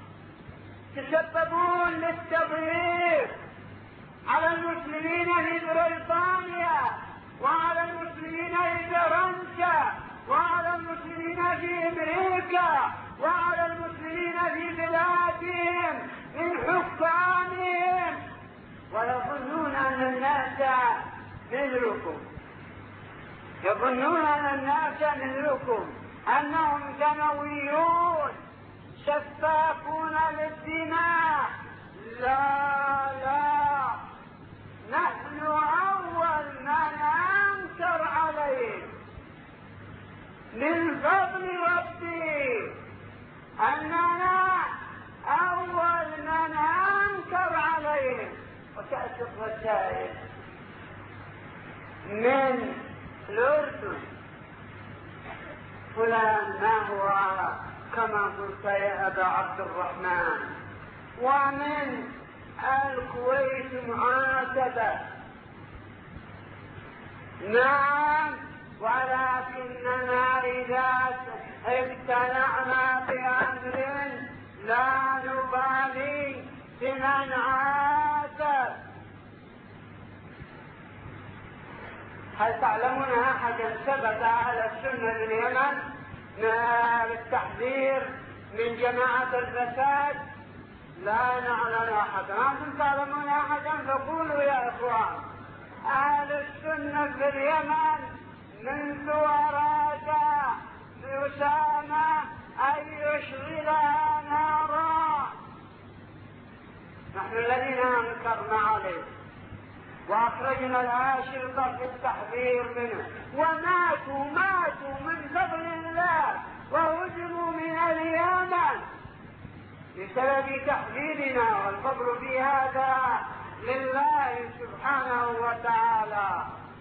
تسببون للتضييق على المسلمين في بريطانيا، وعلى المسلمين في فرنسا، وعلى المسلمين في أمريكا، وعلى المسلمين في بلادهم من حكامهم، ويظنون أن الناس مثلكم، يظنون أن الناس مثلكم، أنهم دمويون سفاكون للدماء. لا لا، نحن أول من أنكر عليه من فضل ربي أننا أول من أنكر عليه. وتأتي الرسائل من الأردن: فلان ما هو كما قلت يا أبا عبد الرحمن، ومن الكويت معاتبة. نعم، ولكننا إذا ابتلعنا بأمر لا نبالي بمن عاد. هل تعلمون أحدا ثبت على السنة باليمن بالتحذير من جماعة الفساد؟ لا نعلم أحدا. أنتم تعلمون أحدا فقولوا يا إخوان. أهل السنة في اليمن منذ أراد أسامة أن يشغلها نارا نحن الذين أنكرنا عليه وأخرجنا الأشرطة في التحذير منه، وماتوا ماتوا من فضل الله وهزموا من اليمن بسبب تحذيرنا، والفضل في هذا لله سبحانه وتعالى.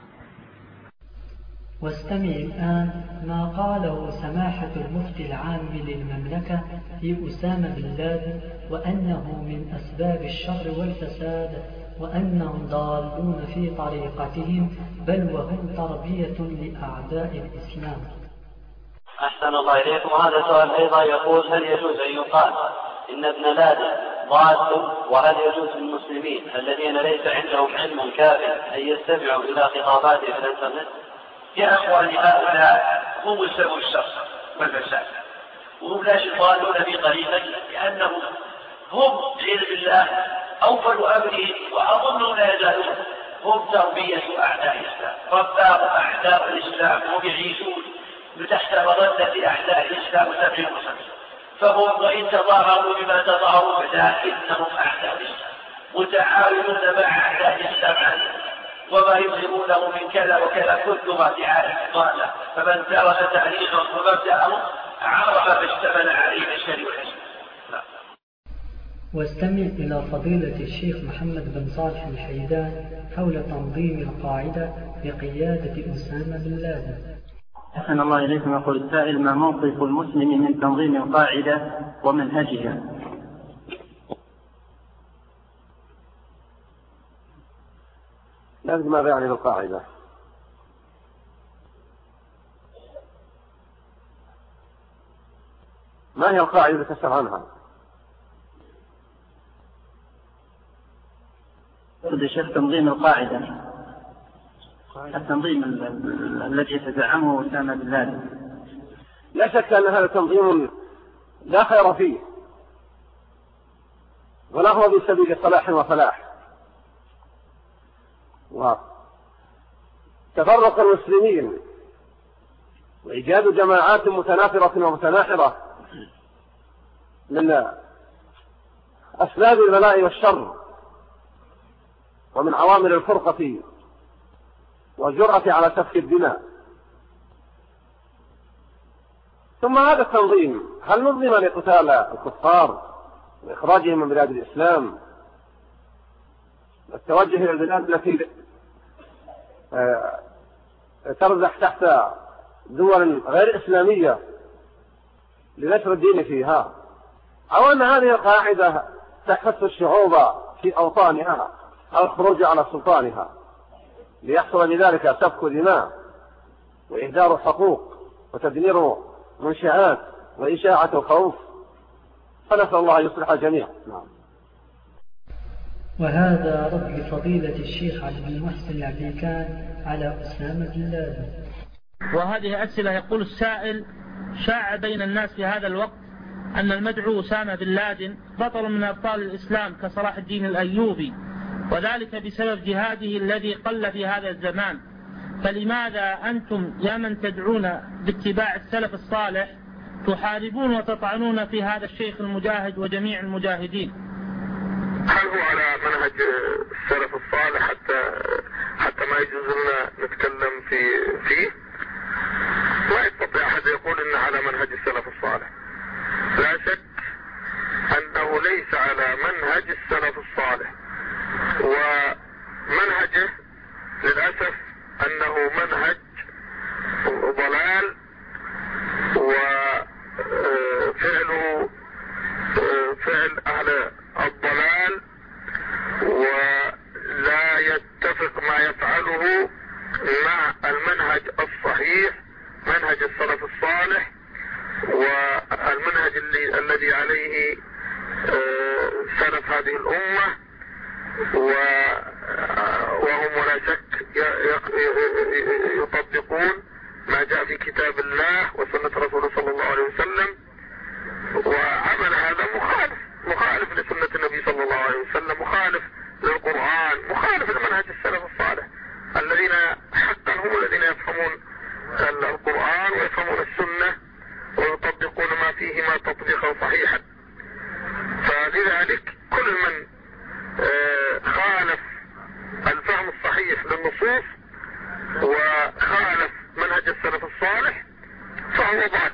واستمع الآن ما قاله سماحة المفتي العام للمملكة في أسامة بن لادن، وأنه من أسباب الشر والفساد، وأنهم ضالون في طريقتهم، بل وهم تربية لأعداء الإسلام. أحسن الله إليكم. وهذا سؤال أيضا يقول: هل يجوز أن يقال إن ابن لادن ضال؟ وهل يجوز للمسلمين الذين ليس عندهم علم كافٍ أن يستمعوا إلى خطاباته في الإنترنت؟ يا أخواني، هؤلاء هم سبب الشر والفساد، وهم لا يضالون بطريقة، لأنهم هم عياذا بالله أوفر أمره، وأظنهم لا يزالون هم تربية أعداء الإسلام، رباهم أعداء الإسلام، هم يعيشون تحت مظلة أعداء الإسلام وسبع المسلمين، فهم وإن تظاهروا بما تظاهروا لكنهم أعداء الإسلام متعاونون مع أعداء الإسلام عنهم، وما يظهرونه من كذا وكذا كلها دعاية ضالة، فمن درس تاريخهم ومبدأهم عرف ما اشتمل عليه الشر والحسن. واستمع إلى فضيلة الشيخ محمد بن صالح الحيدان حول تنظيم القاعدة بقيادة أسامة بن لادن. أحسن الله إليكم. يقول السائل: ما موقف المسلم من تنظيم القاعدة ومنهجها؟ لازم ماذا يعني بالقاعدة؟ ما هي القاعدة التي تسأل عنها؟ شيخ تنظيم القاعدة، التنظيم الذي يتزعمه أسامة بن لادن. لا شك أن هذا تنظيم لا خير فيه، ولا هو بسبيل صلاح وفلاح. وتفرق المسلمين وإيجاد جماعات متنافرة ومتناحرة من أسباب البلاء والشر، ومن عوامل الفرقة والجرأة على سفك الدماء. ثم هذا التنظيم هل نظم لقتال الكفار وإخراجهم من بلاد الإسلام والتوجه إلى البلاد التي ترزح تحت دول غير إسلامية لنشر الدين فيها، أو أن هذه القاعدة تحث الشعوب في أوطانها على الخروج على سلطانها ليحصل لذلك سفك دماء وإهدار حقوق وتدمير منشآت وإشاعة الخوف؟ فنسأل الله أن يصلح الجميع. نعم. وهذا رد لفضيلة الشيخ عبد المحسن العبيكان على أسامة بن لادن. وهذه أسئلة. يقول السائل: شاع بين الناس في هذا الوقت أن المدعو أسامة بن لادن بطل من أبطال الإسلام كصلاح الدين الأيوبي، وذلك بسبب جهاده الذي قل في هذا الزمان، فلماذا أنتم يا من تدعون باتباع السلف الصالح تحاربون وتطعنون في هذا الشيخ المجاهد وجميع المجاهدين؟ هل هو على منهج السلف الصالح حتى حتى ما يجوز لنا نتكلم في فيه؟ لا يستطيع أحد يقول إنه على منهج السلف الصالح. لا شك أنه ليس على منهج السلف الصالح، ومنهجه للأسف أنه منهج ضلال، وفعله فعل أهل الضلال، ولا يتفق ما يفعله مع المنهج الصحيح السلف الصالح والمنهج الذي عليه سلف هذه الأمة، وهم ولا شك يطبقون ما جاء في كتاب الله وسنة رسوله صلى الله عليه وسلم. وعمل هذا مخالف مخالف لسنة النبي صلى الله عليه وسلم، مخالف للقرآن، مخالف لمنهج السلف الصالح الذين حقا هم الذين يفهمون القرآن ويفهمون السنة ويطبقون ما فيهما تطبيقا صحيحا. فلذلك كل من خالف الفهم الصحيح للنصوص وخالف منهج السلف الصالح فهو ضال.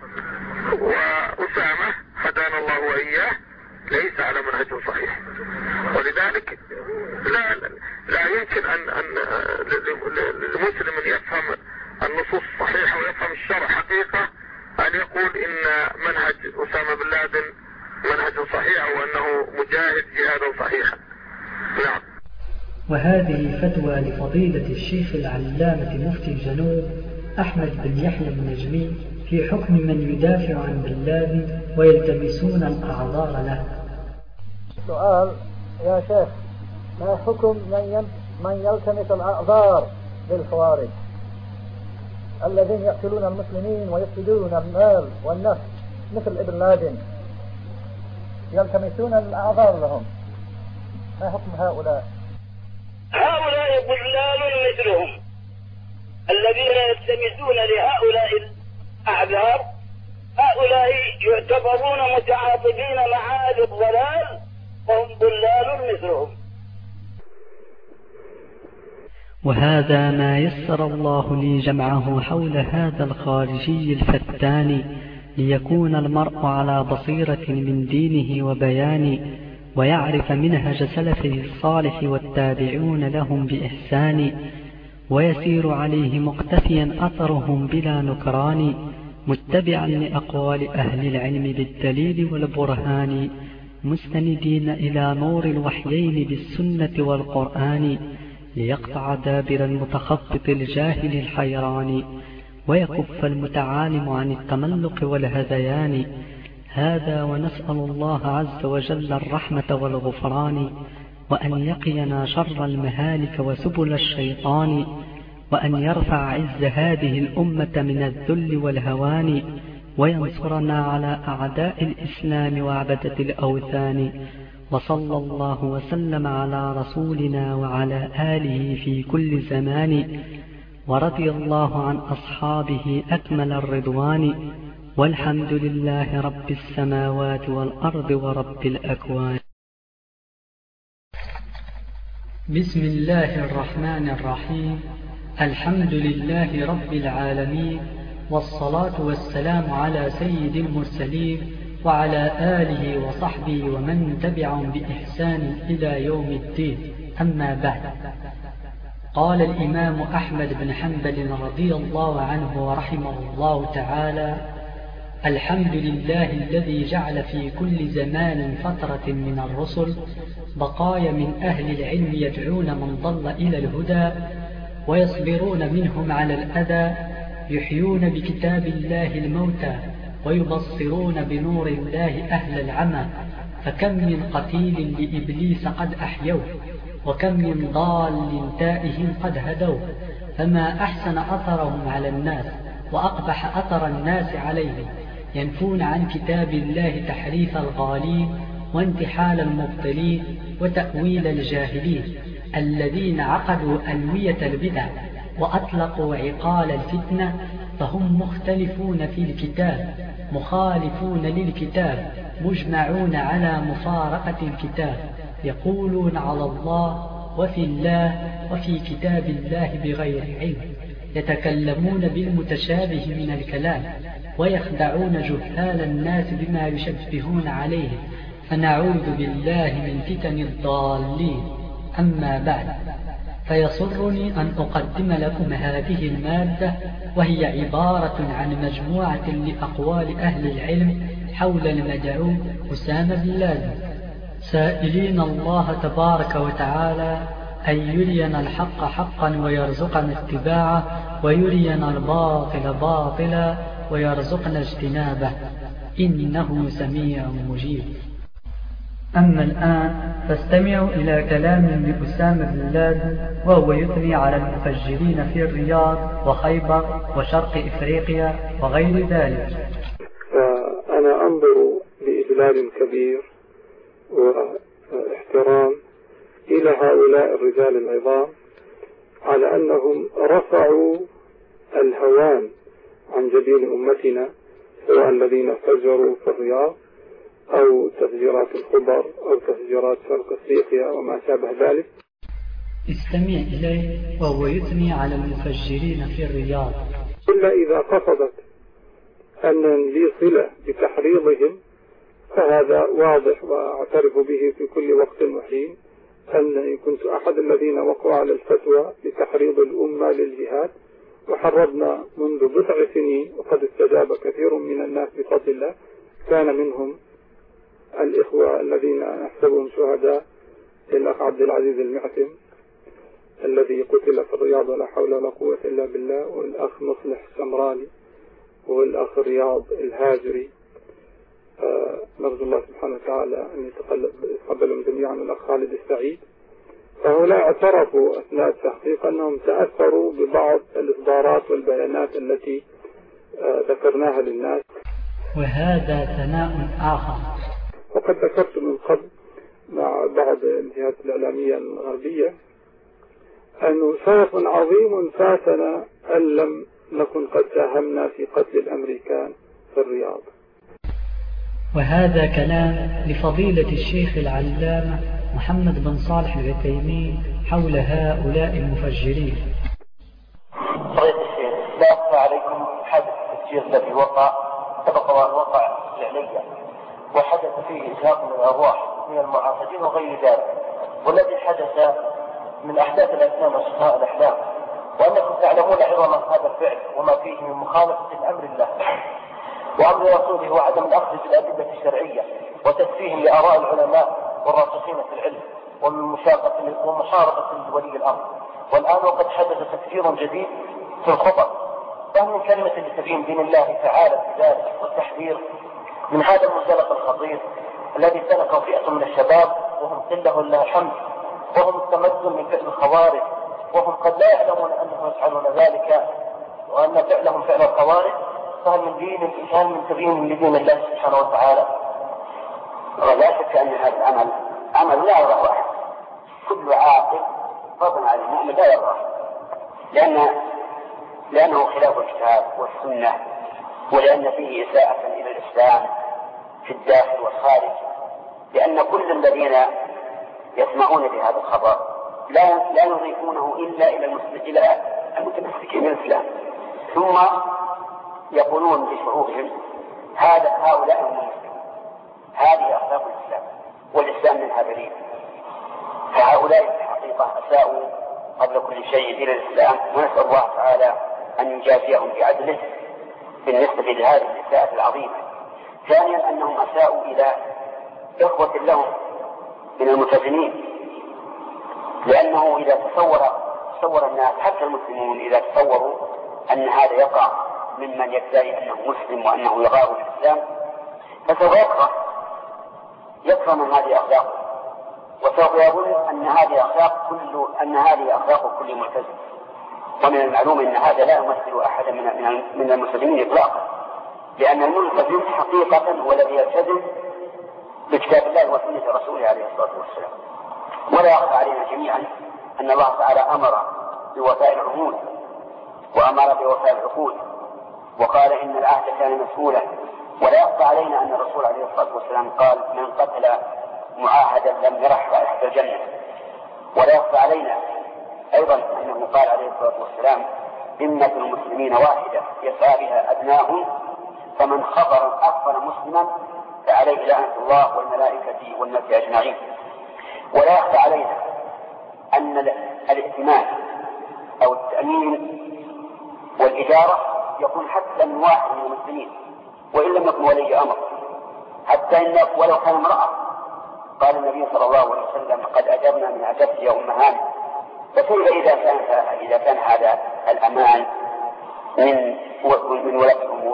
وأسامة هدانا الله وإياه ليس على منهج صحيح، ولذلك لا لا يمكن أن أن للمسلم أن يفهم النصوص الصحيحة ويفهم الشرع حقيقة أن يقول إن منهج أسامة بن لادن منهج صحيح وأنه مجاهد جهادا صحيحا. نعم. وهذه فتوى لفضيلة الشيخ العلامة مفتي الجنوب أحمد بن يحيى النجمي في حكم من يدافع عن بن لادن ويلتمسون الأعذار له. سؤال يا شيخ، ما حكم من من يلتمس الأعذار للخوارج الذين يقتلون المسلمين ويفسدون المال والنفس مثل ابن لادن، يلتمسون الأعذار لهم، ما حكم هؤلاء؟ هؤلاء ضلال مثلهم الذين يلتمسون لهؤلاء الأعذار، هؤلاء يعتبرون متعاطفين مع أهل الضلال وهم ضلال مثلهم. وهذا ما يسر الله لي جمعه حول هذا الخارجي الفتان، ليكون المرء على بصيرة من دينه وبيان، ويعرف منهج سلفه الصالح والتابعون لهم بإحسان، ويسير عليه مقتفيا أثرهم بلا نكران، متبعا لأقوال أهل العلم بالدليل والبرهان، مستندين إلى نور الوحيين بالسنة والقرآن، ليقطع دابر المتخبط الجاهل الحيران، ويكف المتعالم عن التملق والهذيان. هذا ونسأل الله عز وجل الرحمة والغفران، وأن يقينا شر المهالك وسبل الشيطان، وأن يرفع عز هذه الأمة من الذل والهوان، وينصرنا على أعداء الإسلام وعبدة الأوثان. وصلى الله وسلم على رسولنا وعلى آله في كل زمان، ورضي الله عن أصحابه أكمل الرضوان، والحمد لله رب السماوات والأرض ورب الأكوان. بسم الله الرحمن الرحيم. الحمد لله رب العالمين، والصلاة والسلام على سيد المرسلين وعلى آله وصحبه ومن تبعهم بإحسان إلى يوم الدين. أما بعد، قال الإمام أحمد بن حنبل رضي الله عنه ورحمه الله تعالى: الحمد لله الذي جعل في كل زمان فترة من الرسل بقايا من أهل العلم يدعون من ضل إلى الهدى، ويصبرون منهم على الأذى، يحيون بكتاب الله الموتى، ويبصرون بنور الله أهل العمى. فكم من قتيل لإبليس قد أحيوه، وكم من ضال تائه قد هدوه. فما أحسن أثرهم على الناس، وأقبح أثر الناس عليهم. ينفون عن كتاب الله تحريف الغالين، وانتحال المبطلين، وتأويل الجاهلين، الذين عقدوا ألوية البدع وأطلقوا عقال الفتنة. فهم مختلفون في الكتاب، مخالفون للكتاب، مجمعون على مفارقة الكتاب، يقولون على الله وفي الله وفي كتاب الله بغير علم، يتكلمون بالمتشابه من الكلام، ويخدعون جهال الناس بما يشبهون عليه. فنعوذ بالله من فتن الضالين. أما بعد، فيسرني أن أقدم لكم هذه المادة، وهي عبارة عن مجموعة لأقوال أهل العلم حول المدعو أسامة بن لادن، سائلين الله تبارك وتعالى أن يرينا الحق حقا ويرزقنا اتباعه، ويرينا الباطل باطلا ويرزقنا اجتنابه إنه سميع مجيب. أما الآن فاستمعوا إلى كلام لأسامة بن لادن وهو يثني على المفجرين في الرياض وخيبر وشرق إفريقيا وغير ذلك. فأنا أنظر بإجلال كبير واحترام إلى هؤلاء الرجال العظام على أنهم رفعوا الهوان عن جبين أمتنا، سواء الذين فجروا في الرياض أو تفجيرات الخبر أو تفجيرات شرق أفريقيا وما شابه ذلك. استمع إليه وهو يثني على المفجرين في الرياض. إلا إذا قصدت أن لي صلة بتحريضهم فهذا واضح وأعترف به في كل وقت وحين، أنني كنت أحد الذين وقعوا على الفتوى بتحريض الأمة للجهاد، وحرضنا منذ بضع سنين وقد استجاب كثير من الناس بفضل الله. كان منهم الإخوة الذين نحسبهم شهداء، الأخ عبد العزيز المعتم الذي قتل في الرياض ولا حول ولا قوة إلا بالله، والأخ مصلح السمراني، والأخ رياض الهاجري. آه نرجو الله سبحانه وتعالى أن يتقبلهم جميعا، والأخ خالد السعيد. فهؤلاء اعترفوا أثناء التحقيق أنهم تأثروا ببعض الإصدارات والبيانات التي آه ذكرناها للناس. وهذا ثناء آخر. وقد ذكرت من قبل مع بعض الجهات الإعلامية الغربية أنه شرف عظيم فاتنا أن لم نكن قد ساهمنا في قتل الأمريكان في الرياض. وهذا كلام لفضيلة الشيخ العلامة محمد بن صالح العثيمين حول هؤلاء المفجرين. فضيلة الشيخ، لا أخفى عليكم حادث التفجير الذي وقع سبق وأن وقع فعليا، وحدث فيه إزهاق من الأرواح من المعاهدين وغير ذلك، والذي حدث من أحداث الأجسام وشفاء الأحلام، وأنكم تعلمون عظم هذا الفعل وما فيه من مخالفة لأمر الله وأمر رسوله وعدم الأخذ بالأدلة الشرعية وتسفيه لآراء العلماء والراسخين في العلم ومن مشاركة ومشاركة لولي الأمر. والآن وقد حدث تفسير جديد في الخطب، فهل من كلمة لتبيين دين الله تعالى في ذلك والتحذير من هذا المنزلق الخطير الذي سلكه فئة من الشباب وهم قلة لله الحمد، وهم التمدن من فعل الخوارج، وهم قد لا يعلمون أنهم يفعلون ذلك وأن فعلهم فعل الخوارج. فهل من دين الإنسان من تبيين لدين الله سبحانه وتعالى؟ ولا شك أن هذا العمل عمل لا يراه أحد، كل عاقل فضلا عن المؤمن لا يراه، لأن لأنه خلاف الكتاب والسنة، ولأن فيه إساءة إلى الإسلام في الداخل والخارج، لأن كل الذين يسمعون بهذا الخبر لا لا يضيفونه إلا إلى إلى المتمسكين بالإسلام، ثم يقولون بشعورهم هذا هؤلاء هم المسلمون، هذه أخلاق الإسلام والإسلام منها بريء. فهؤلاء في الحقيقة أساءوا قبل كل شيء إلى الإسلام، ونسأل الله تعالى أن يجازيهم بعدله بالنسبة لهذه الإساءة العظيمة. ثانيا أنهم أساءوا إلى إخوة لهم من المتدينين، لأنه إذا تصور تصور الناس حتى المسلمون إذا تصوروا أن هذا يقع ممن يدعي أنه مسلم وأنه يغار الإسلام فسوف يكره يكره من هذه أخلاقه، وسوف يظن أن هذه أخلاق كل أن هذه أخلاق كل معتزل. ومن المعلوم أن هذا لا يمثل أحدا من من المسلمين إطلاقا، لأن الملتزم حقيقة هو الذي يلتزم بكتاب الله وسنة رسوله عليه الصلاة والسلام. ولا يخفى علينا جميعا أن الله تعالى أمر بوفاء العهود وأمر بوفاء العقود، وقال إن العهد كان مسؤولا. ولا يخفى علينا أن الرسول عليه الصلاة والسلام قال من قتل معاهدا لم يرح رائحة الجنة. ولا يخفى علينا أيضا أنه قال عليه الصلاة والسلام ذمة المسلمين واحدة يسعى بها أدناهم، فمن خبر أخبر مسلما فعليه لعنة الله والملائكة والناس أجمعين. ولا يخفى علينا أن الائتمان أو التأمين والإدارة يكون حتى من واحد من المسلمين وإن لم يكن ولي أمر، حتى إن ولو كان امرأة. قال النبي صلى الله عليه وسلم قد أجرنا من أجبت يا أم هانئ. فكيف إذا كان إذا كان هذا الأمان من ولاة الأمور،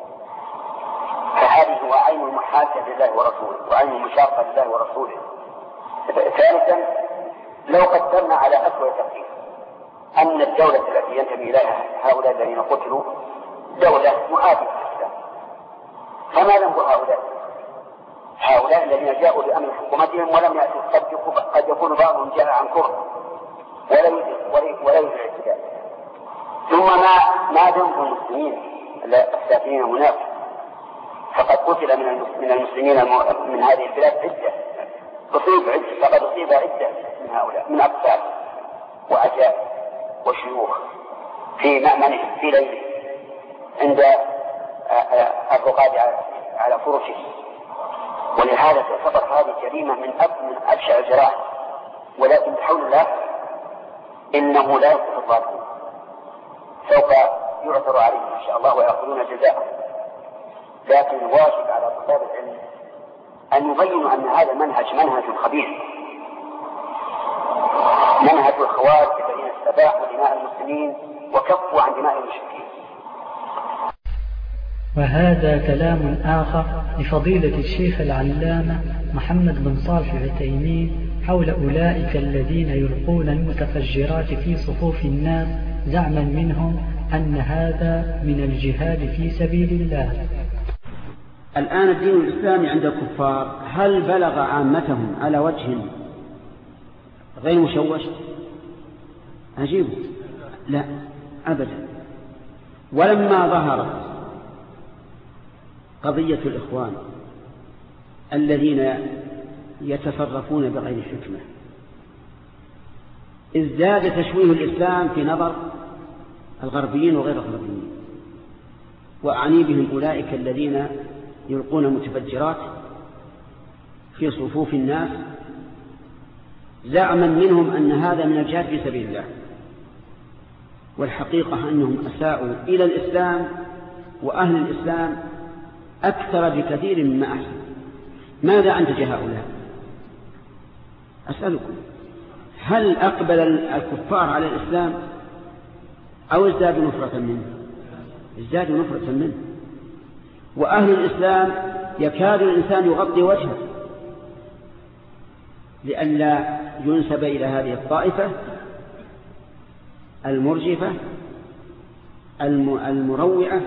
فهذه هو عين المحاكاة لله ورسوله وعين المشاركة لله ورسوله. ثالثا، لو قدرنا على أسوأ تقدير أن الدولة التي ينتمي إليها هؤلاء الذين قتلوا دولة مؤابية للإسلام، فما ذنب هؤلاء؟ هؤلاء الذين جاءوا بأمر حكومتهم ولم يأتوا، قد يكون بعضهم جاء عن كره ولا يوجد اعتداء. ثم ما ما ذنب المسلمين الساكنين هناك؟ فقد قتل من المسلمين من هذه البلاد عدة، أصيب عدة، فقد أصيب عدة من هؤلاء من أطفال وأجيال وشيوخ في مأمنهم في ليل عند الرقاد على فرشه. ولهذا تعتبر هذه جريمة من من أبشع الجرائم، ولكن بحول الله إنه لا يصف الظالمين، سوف يعثر عليهم إن شاء الله ويأخذون جزاءهم. لكن الواجب على طلاب العلم أن يبينوا أن هذا منهج منهج خبيث، منهج الخوارج الذين استباحوا دماء المسلمين وكفوا عن دماء المشركين. وهذا كلام آخر لفضيلة الشيخ العلامة محمد بن صالح العثيمين حول أولئك الذين يلقون المتفجرات في صفوف الناس زعما منهم أن هذا من الجهاد في سبيل الله. الآن الدين الإسلامي عند الكفار هل بلغ عامتهم على وجه غير مشوش؟ أجيبه لا أبدا. ولما ظهرت قضية الإخوان الذين يتصرفون بغير حكمة ازداد تشويه الإسلام في نظر الغربيين وغير الغربيين، وأعني بهم أولئك الذين يلقون المتفجرات في صفوف الناس زعما منهم أن هذا من الجهاد في سبيل الله، والحقيقة أنهم أساءوا إلى الإسلام وأهل الإسلام أكثر بكثير مما أحسن. ماذا أنتج هؤلاء؟ أسألكم، هل أقبل الكفار على الإسلام أو ازدادوا نفرة منه؟ ازدادوا نفرة منه. وأهل الإسلام يكاد الإنسان يغطي وجهه لئلا ينسب إلى هذه الطائفة المرجفة المروعة،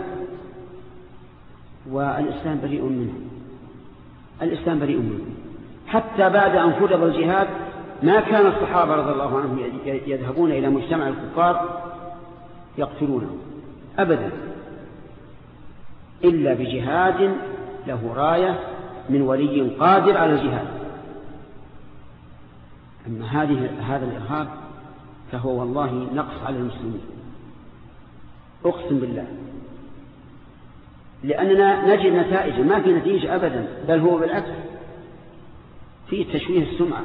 والإسلام بريء منه. الإسلام بريء منه. حتى بعد أن فرض الجهاد ما كان الصحابة رضي الله عنهم يذهبون إلى مجتمع الكفار يقتلونه أبدا، إلا بجهاد له راية من ولي قادر على الجهاد. أما هذه هذا الإرهاب فهو والله نقص على المسلمين، أقسم بالله، لأننا نجد نتائج ما في نتيجة أبدا، بل هو بالعكس في تشويه السمعة.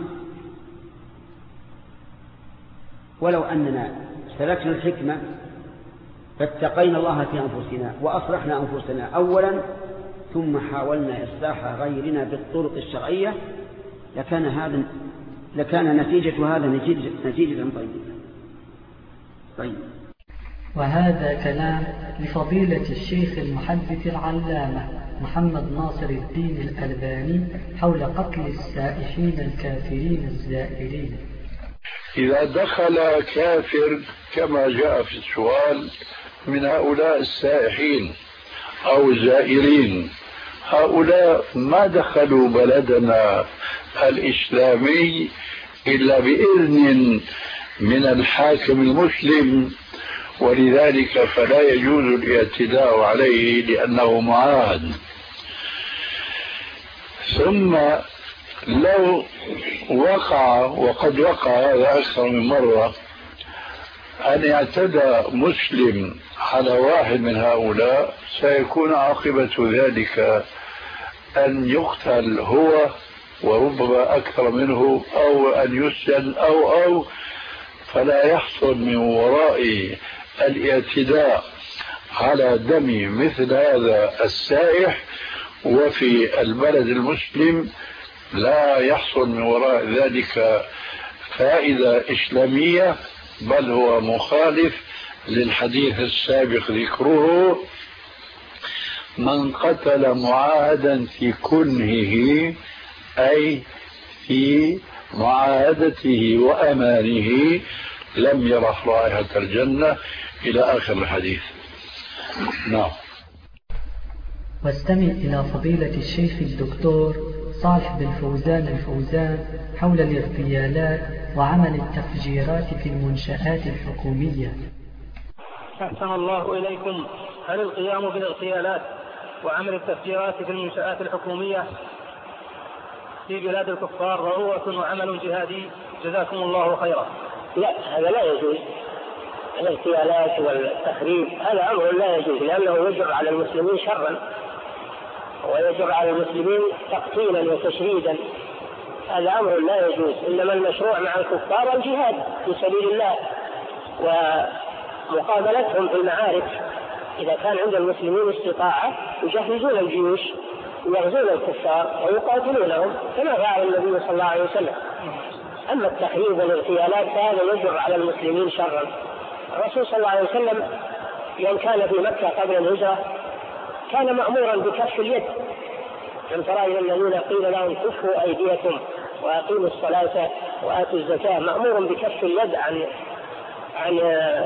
ولو أننا سلكنا الحكمة فاتقينا الله في أنفسنا وأصلحنا أنفسنا أولا ثم حاولنا إصلاح غيرنا بالطرق الشرعية لكان هذا لكان نتيجة هذا نتيجة, نتيجة طيبة. طيب. وهذا كلام لفضيلة الشيخ المحدث العلامة محمد ناصر الدين الألباني حول قتل السائحين الكافرين الزائرين. إذا دخل كافر كما جاء في السؤال من هؤلاء السائحين أو الزائرين، هؤلاء ما دخلوا بلدنا الإسلامي إلا بإذن من الحاكم المسلم، ولذلك فلا يجوز الاعتداء عليه لأنه معاهد. ثم لو وقع، وقد وقع هذا أكثر من مرة، أن يعتدى مسلم على واحد من هؤلاء سيكون عاقبة ذلك أن يقتل هو وربما أكثر منه، أو أن يسجن أو أو فلا يحصل من وراء الاعتداء على دم مثل هذا السائح وفي البلد المسلم لا يحصل من وراء ذلك فائدة إسلامية، بل هو مخالف للحديث السابق ذكره: من قتل معاهدا في كنهه أي في معاهدته وأمانه لم يرح رائحة الجنة، إلى آخر الحديث. نعم. واستمع إلى فضيلة الشيخ الدكتور صالح بن فوزان الفوزان حول الاغتيالات وعمل التفجيرات في المنشآت الحكومية. أحسن الله إليكم. هل القيام بالاغتيالات وعمل التفجيرات في المنشآت الحكومية في بلاد الكفار ضرورة وعمل جهادي؟ جزاكم الله خيرا. لا، هذا لا يجوز. الاغتيالات والتخريب هذا أمر لا يجوز، لأنه يجر على المسلمين شرا ويجر على المسلمين تقتيلا وتشريدا. هذا أمر لا يجوز. إنما المشروع مع الكفار الجهاد في سبيل الله ومقابلتهم في المعارك. إذا كان عند المسلمين استطاعة يجهزون الجيوش ويغزون الكفار ويقاتلونهم كما فعل النبي صلى الله عليه وسلم. أما التخريب والاغتيالات فهذا يجر على المسلمين شرا. الرسول صلى الله عليه وسلم يوم كان في مكة قبل الهجرة كان مأمورا بكف اليد. لم ترى إلى الذين قيل لهم كفوا أيديكم وأقيموا الصلاة وآتوا الزكاة، مأمور بكف اليد عن عن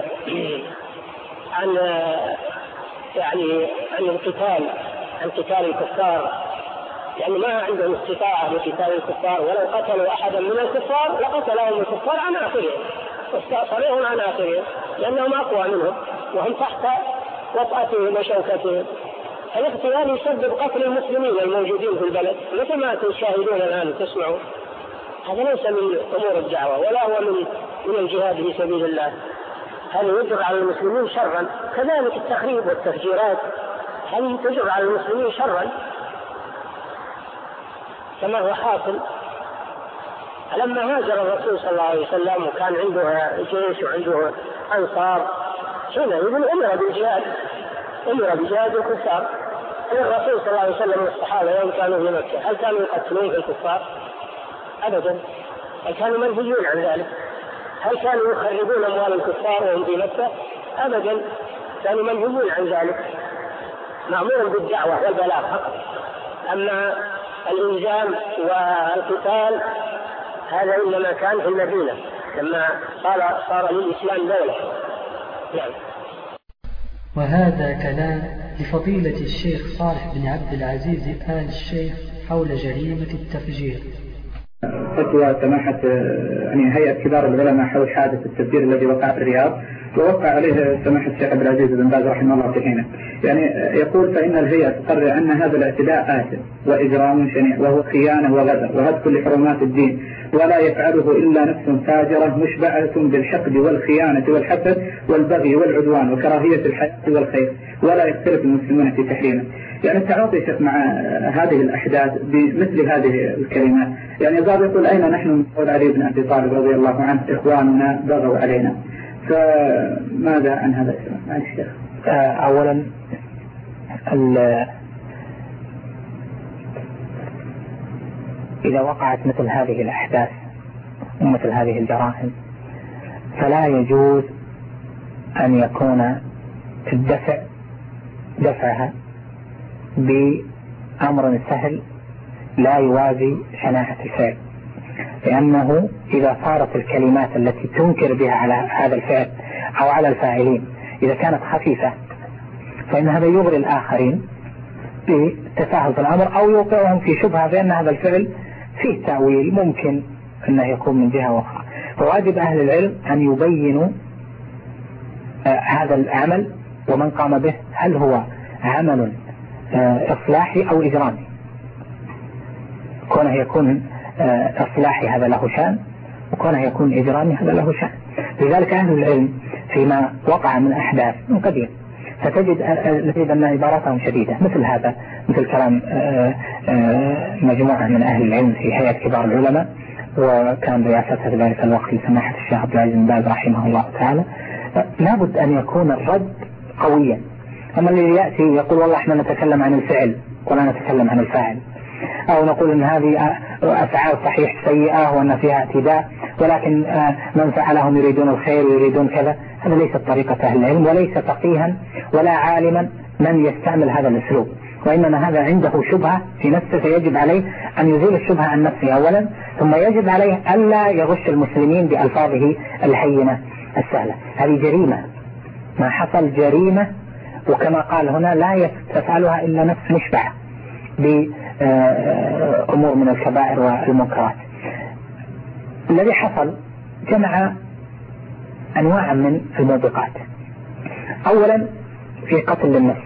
عن يعني عن القتال عن قتال الكفار، يعني ما عندهم استطاعة لقتال الكفار، ولو قتلوا أحدا من الكفار لقتلهم الكفار عن آخرهم واستأصلوهم عن آخرهم لأنهم أقوى منهم وهم تحت وطأتهم وشوكتهم. الاغتيال يسبب قتل المسلمين الموجودين في البلد مثل ما تشاهدون الآن تسمعوا. هذا ليس من أمور الدعوة ولا هو من من الجهاد في سبيل الله. هل يجر على المسلمين شرا؟ كذلك التخريب والتفجيرات هل تجر على المسلمين شرا كما هو حاصل؟ لما هاجر الرسول صلى الله عليه وسلم وكان عنده جيش وعنده أنصار حينئذ أمر بالجهاد أمر بجهاد الكفار. الرسول صلى الله عليه وسلم والصحابة يوم كانوا في مكة هل كانوا يقتلون في الكفار؟ أبدا. هل كانوا منهيون عن ذلك؟ هل كانوا يخربون أموال الكفار وهم في مكة؟ أبدا، كانوا منهيون عن ذلك، مأمور بالدعوة والبلاغ فقط. أما الإلزام والقتال هذا إنما كان في المدينة لما صار صار للإسلام دولة. يعني. وهذا كلام لفضيلة الشيخ صالح بن عبد العزيز آل الشيخ حول جريمة التفجير. فتوى سماحة يعني هيئة كبار العلماء حول حادث التفجير الذي وقع في الرياض، ووقع عليه سماحة الشيخ عبد العزيز بن باز رحمه الله في حينه. يعني يقول فإن الهيئة تقرر أن هذا الاعتداء آثم وإجرام شنيع وهو خيانة وغدر وهتك لحرمات الدين، ولا يفعله إلا نفس فاجرة مشبعة بالحقد والخيانة والحسد والبغي والعدوان وكراهية الحياة والخير، ولا يختلف المسلمون في تحريمه. يعني التعاطي يا شيخ مع هذه الأحداث بمثل هذه الكلمات. يعني البعض يقول أين نحن من قول علي بن أبي طالب رضي الله عنه إخواننا بغوا علينا، فماذا عن هذا الشيء عن الشيخ؟ أولا إذا وقعت مثل هذه الأحداث ومثل هذه الجرائم فلا يجوز أن يكون الدفع دفعها بأمر سهل لا يوازي شناعة الفعل، لأنه إذا صارت الكلمات التي تنكر بها على هذا الفعل أو على الفاعلين إذا كانت خفيفة فإن هذا يغري الآخرين بتساهل في الأمر أو يوقعهم في شبهة بأن هذا الفعل فيه تأويل ممكن أنه يكون من جهة أخرى. فواجب أهل العلم أن يبينوا آه هذا العمل ومن قام به هل هو عمل آه إصلاحي أو إجرامي. كونه يكون آه إصلاحي هذا له شأن، وكونه يكون إجرامي هذا له شأن. لذلك أهل العلم فيما وقع من أحداث من قديم فتجد أن عباراتهم شديدة مثل هذا، مثل كلام آآ آآ مجموعة من أهل العلم في هيئة كبار العلماء، وكان رئاستها في ذلك الوقت لسماحة الشيخ عبد العزيز بن باز رحمه الله تعالى. لابد أن يكون الرد قويا. أما اللي يأتي يقول والله احنا نتكلم عن الفعل ولا نتكلم عن الفاعل، أو نقول أن هذه أفعال صحيح سيئة وأن فيها اعتداء ولكن من فعلهم يريدون الخير ويريدون كذا، هذا ليست طريقة أهل العلم، وليس فقيها ولا عالما من يستعمل هذا الأسلوب، وإنما هذا عنده شبهة في نفسه، فيجب عليه أن يزيل الشبهة عن نفسه أولا، ثم يجب عليه ألا يغش المسلمين بألفاظه الهينة السهلة. هذه جريمة، ما حصل جريمة، وكما قال هنا لا تفعلها إلا نفس مشبعة بأمور من الكبائر والمنكرات. الذي حصل جمع أنواع من الموبقات. أولا في قتل للنفس،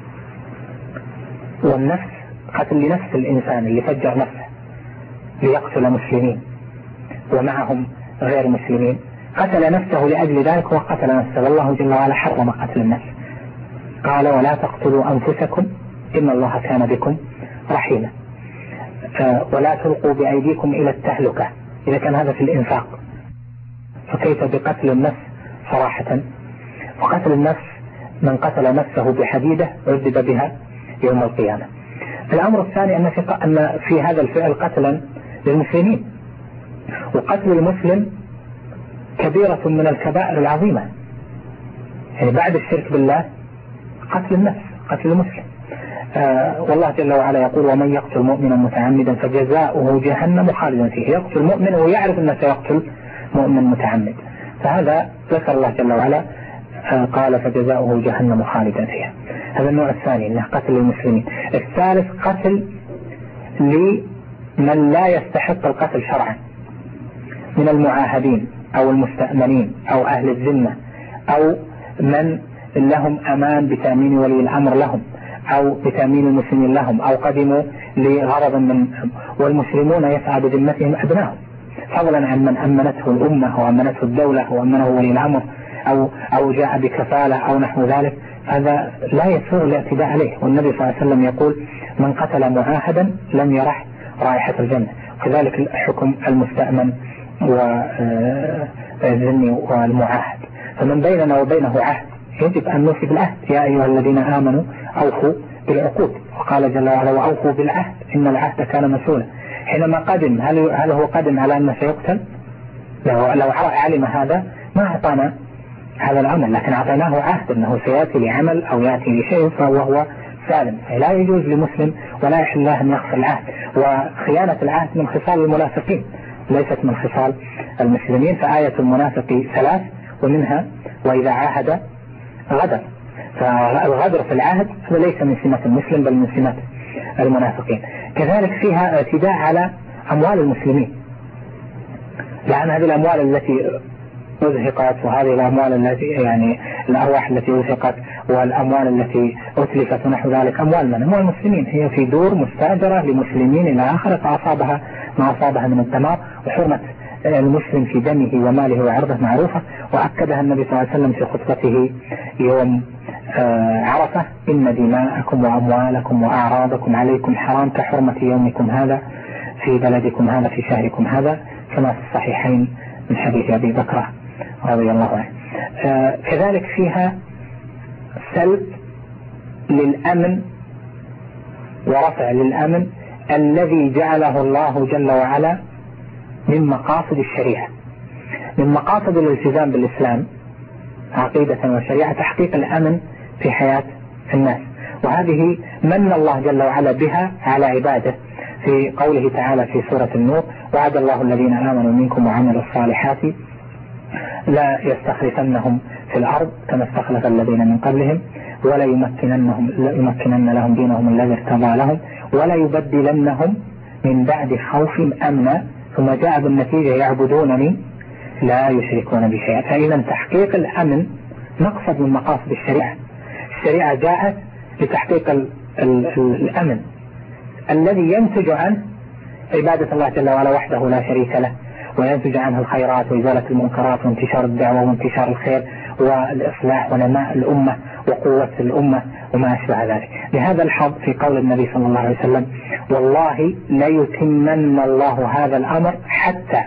والنفس قتل لنفس الإنسان اللي فجر نفسه ليقتل مسلمين ومعهم غير مسلمين، قتل نفسه لأجل ذلك وقتل نفسه، والله جل وعلا حرم قتل النفس، قال ولا تقتلوا أنفسكم إن الله كان بكم رحيما، ولا تلقوا بأيديكم إلى التهلكة. إذا كان هذا في الإنفاق، فكيف بقتل النفس صراحة؟ وقتل النفس من قتل نفسه بحديدة عذب بها يوم القيامة. الأمر الثاني أن في, أن في هذا الفعل قتلا للمسلمين، وقتل المسلم كبيرة من الكبائر العظيمة، يعني بعد الشرك بالله قتل النفس، قتل المسلم. آه والله جل وعلا يقول ومن يقتل مؤمنا متعمدا فجزاؤه جهنم خالدا فيه. يقتل مؤمن ويعرف أنه سيقتل مؤمن متعمد، فهذا ذكر الله جل وعلا آه قال فجزاؤه جهنم خالدا فيها. هذا النوع الثاني أنه قتل المسلمين. الثالث قتل لمن لا يستحق القتل شرعا من المعاهدين أو المستأمنين أو أهل الذمة أو من لهم أمان بتأمين ولي الأمر لهم أو بتأمين المسلمين لهم أو قدموا لغرض من، والمسلمون يسعى بذمتهم أبنائهم، فضلا عن من أمنته الأمة وأمنته الدولة وأمنه ولي الأمر أو أو جاء بكفالة أو نحو ذلك. هذا لا يسوغ الاعتداء عليه، والنبي صلى الله عليه وسلم يقول من قتل معاهدا لم يرح رائحة الجنة. كذلك حكم المستأمن والذمي والمعاهد، فمن بيننا وبينه عهد يجب أن نوفي بالعهد. يا أيها الذين آمنوا أوفوا بالعقود، وقال جل وعلا وأوفوا بالعهد إن العهد كان مسؤولا. حينما قدم هل هل هو قدم على أنه سيقتل؟ لو لو علم هذا ما أعطانا هذا الأمر، لكن أعطيناه عهد أنه سيأتي لعمل أو يأتي لشيء وهو سالم. لا يجوز لمسلم ولا يحل له أن يخسر العهد، وخيانة العهد من خصال المنافقين ليست من خصال المسلمين. فآية المنافق ثلاث، ومنها وإذا عاهد غدر، فالغدر في العهد ليس من سمة المسلم بل من سمة المنافقين. كذلك فيها اعتداء على أموال المسلمين، لأن هذه الأموال التي أزهقت وهذه الأموال التي يعني الأرواح التي أزهقت والأموال التي أتلفت ونحو ذلك أموال من أموال المسلمين، هي في دور مستأجرة لمسلمين إلى آخر، فأصابها ما أصابها من الدمار. وحرمة المسلم في دمه وماله وعرضه معروفة، وأكدها النبي صلى الله عليه وسلم في خطبته يوم عرفة إن دماءكم وأموالكم وأعراضكم عليكم حرام كحرمة يومكم هذا في بلدكم هذا في شهركم هذا، كما في الصحيحين من حديث أبي بكر رضي الله عنه. كذلك فيها سلب للأمن ورفع للأمن الذي جعله الله جل وعلا من مقاصد الشريعة. من مقاصد الالتزام بالإسلام عقيدة وشريعة تحقيق الأمن في حياة الناس، وهذه من الله جل وعلا بها على عباده في قوله تعالى في سورة النور وعد الله الذين آمنوا منكم وعملوا الصالحات لا يستخلفنهم في الأرض كما استخلف الذين من قبلهم ولا يمكننهم يمكنن لهم دينهم الذي ارتضى لهم ولا يبدلنهم من بعد خوفهم أمنا ثم جاء بالنتيجة يعبدونني لا يشركون بشيء. فإذا تحقيق الأمن مقصد من مقاصد الشريعة. الشريعة جاءت لتحقيق ال ال الأمن الذي ينتج عنه عبادة الله جل وعلا وحده لا شريك له، وينتج عنه الخيرات وإزالة المنكرات وانتشار الدعوة وانتشار الخير والإصلاح ونماء الأمة وقوة الأمة وما أشبه ذلك. لهذا الحظ في قول النبي صلى الله عليه وسلم والله ليتمن الله هذا الأمر حتى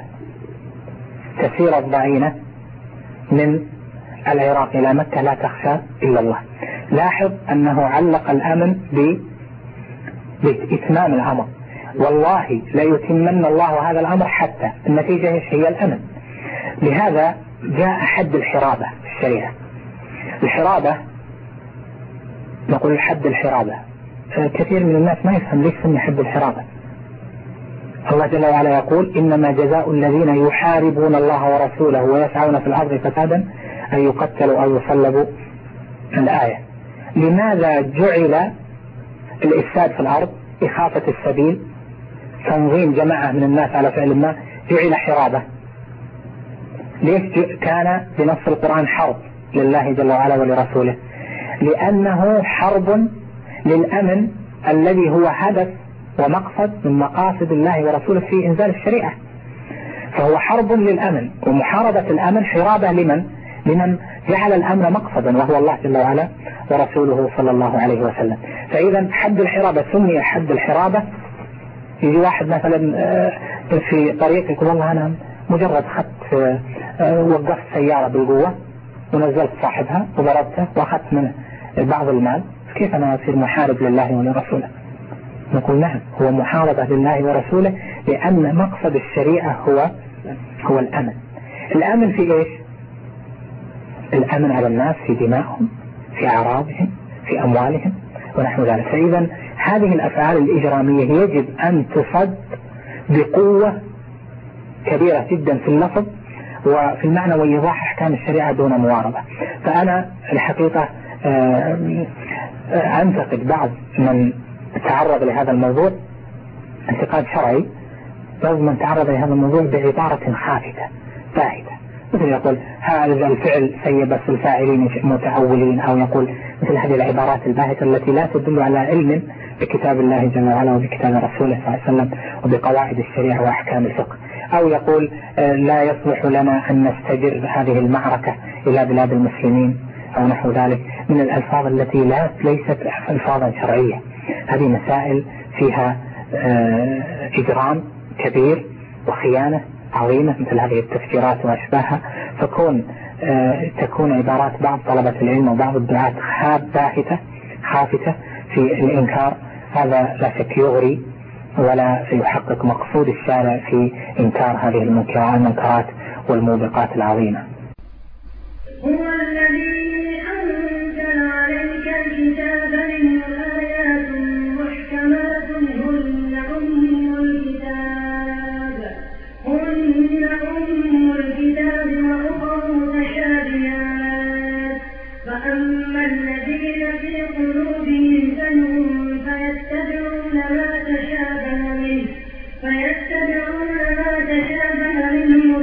تسير الضعينة من العراق إلى مكة لا تخشى إلا الله. لاحظ أنه علق الأمن بإتمام الأمر، والله ليتمن الله هذا الأمر حتى النتيجة هي الأمن. لهذا جاء حد الحرابة الشريعة. الحرابة نقول حد الحرابة، كثير من الناس ما يفهم ليش سمي حد الحرابة. الله جل وعلا يقول إنما جزاء الذين يحاربون الله ورسوله ويسعون في الأرض فسادا أن يقتلوا أو يصلبوا. الآية. لماذا جعل الإفساد في الأرض، إخافة السبيل، تنظيم جماعة من الناس على فعل ما، جعل حرابة؟ ليش كان بنص القرآن حرب لله جل وعلا ولرسوله؟ لأنه حرب للأمن الذي هو هدف ومقصد من مقاصد الله ورسوله في إنزال الشريعة. فهو حرب للأمن، ومحاربة الأمن حرابة لمن؟ لمن جعل الأمن مقصدا وهو الله جل وعلا ورسوله صلى الله عليه وسلم. فإذا حد الحرابة سمي حد الحرابة. يجي واحد مثلا في طريق يقول والله أنا مجرد خدت وقفت سيارة بالقوة ونزلت صاحبها وضربته وأخذت منه بعض المال، كيف أنا أصير محارب لله ولرسوله؟ نقول نعم، هو محاربة لله ورسوله لأن مقصد الشريعة هو هو الأمن. الأمن في إيش؟ الأمن على الناس في دمائهم، في أعراضهم، في أموالهم ونحو ذلك. فإذا هذه الأفعال الإجرامية يجب أن تصد بقوة كبيرة جدا في اللفظ وفي المعنى وإيضاح أحكام الشريعة دون مواربة. فأنا الحقيقة أنتقد بعض من تعرض لهذا الموضوع انتقاد شرعي، بعض من تعرض لهذا الموضوع بعبارة خافتة باهتة، مثل يقول هذا الفعل سيء بس الفاعلين متأولين، أو يقول مثل هذه العبارات الباهتة التي لا تدل على علم بكتاب الله جل وعلا وبكتاب رسوله صلى الله عليه وسلم وبقواعد الشريعة وأحكام الفقه، أو يقول لا يصلح لنا أن نستجر هذه المعركة إلى بلاد المسلمين أو نحو ذلك من الألفاظ التي لا ليست ألفاظا شرعية. هذه مسائل فيها إجرام كبير وخيانة عظيمة مثل هذه التفجيرات وأشباهها، فكون تكون عبارات بعض طلبة العلم وبعض الدعاة باهتة خافتة في الإنكار، هذا لا شك يغري ولا يحقق مقصود الشارع في إنكار هذه المنكرات والموبقات العظيمة. هو الذي أنزل عليك الكتاب منه آيات محكمات هن أم الكتاب هن أم الكتاب وأخر متشابهات، فأما الذين في قلوبهم زيغ فيتبعون ما تشابه منه فيتبعون ما تشابه منه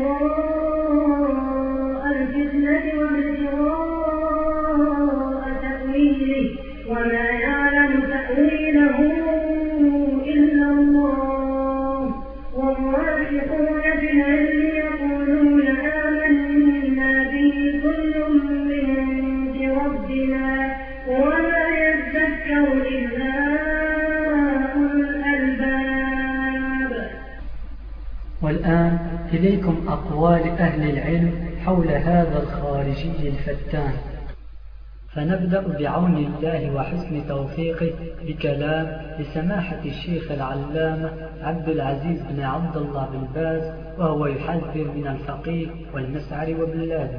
ابتغاء الفتنة وابتغاء تأويله وما يعلم تأويله إلا الله، والراسخون في العلم يقولون آمنا به كل من عند ربنا وما يذكر إلا أولو الألباب. والآن إليكم أقوال أهل العلم حول هذا الخارجي الفتان، فنبدأ بعون الله وحسن توفيقه بكلام لسماحة الشيخ العلامة عبد العزيز بن عبد الله بن باز، وهو يحذر من الفقيه والمسعر وابن لادن.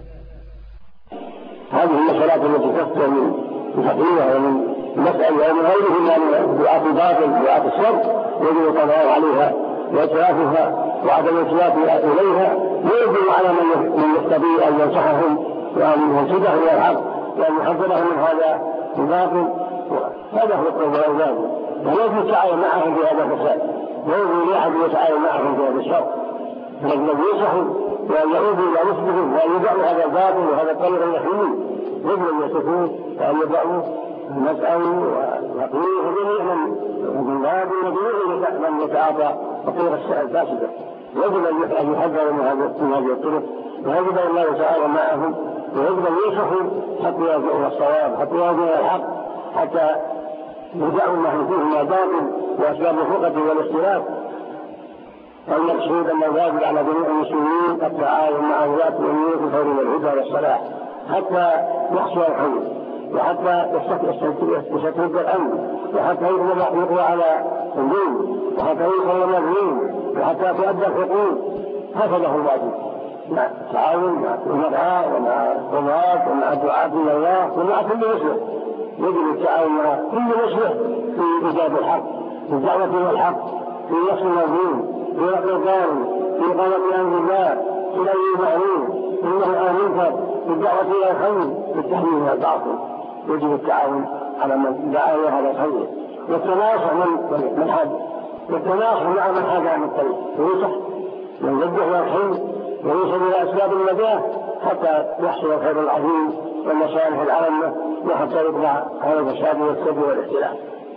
هذه المسألات التي تفتح من الفقيه ومن المسألة ومن غيرهما من دعاة الباطل دعاة الشر يجب القضاء عليها وإتلافها وعدم الإتلاف إليها، ويجب على من يستطيع أن ينصحهم وأن ينصحهم إلى الحق وأن يحذرهم من هذا الباطل. هذا هو القول والعباد، وليس يتعاون معهم في هذا الفساد، ويجب لأحد يتعاون معهم في هذا الشر، فالذي ينصحهم وأن يعودوا إلى رشدهم وأن يدعوا هذا الباطل وهذا الطريق اليحيي، يجب أن يتركوه وأن يدعوا المسألة ويقولوا جميعا ومن باب وجميع من يتعاطى الطرق الفاسدة، يجب أن يحذروا من هذه الطرق، ويجب أن لا يتعاون معهم، ويجب أن ينصحوا حتى يرجعوا الصواب، حتى يرجعوا الحق، حتى يدعوا ما فيه من باطل وأسباب الفرقة والاختلاف. والمقصود أن الواجب على جميع المسلمين التعاون مع ولاة الأمور في الخير والهدى والصلاح حتى يحصل الحل، وحتى يستتب الأمن، وحتى يقضى على الدين، وحتى يوصل المظلوم، وحتى تؤدى الحقوق. هكذا هو الواجب، مع التعاون مع الأمراء ومع القضاة ومع الدعاة إلى الله ومع كل مسلم. يجب التعاون مع كل مسلم في إيجاد الحق، في الدعوة إلى الحق، في نصر المظلوم، في رفع الظالم، في إقامة أمر الله، في الأمر المعروف، في النهي عن المنكر، في الدعوة إلى الخير، في التحذير من الباطل. يجب التعاون على من دعا إلى هذا الخير، والتناصح من من حد، والتناصح مع من حاد عن الطريق، وينصح من يوجه إلى الخير ويوصل إلى أسباب النجاة حتى يحصل الخير العظيم والمصالح العامة، وحتى يطلع هذا الفساد والسد والاختلاف.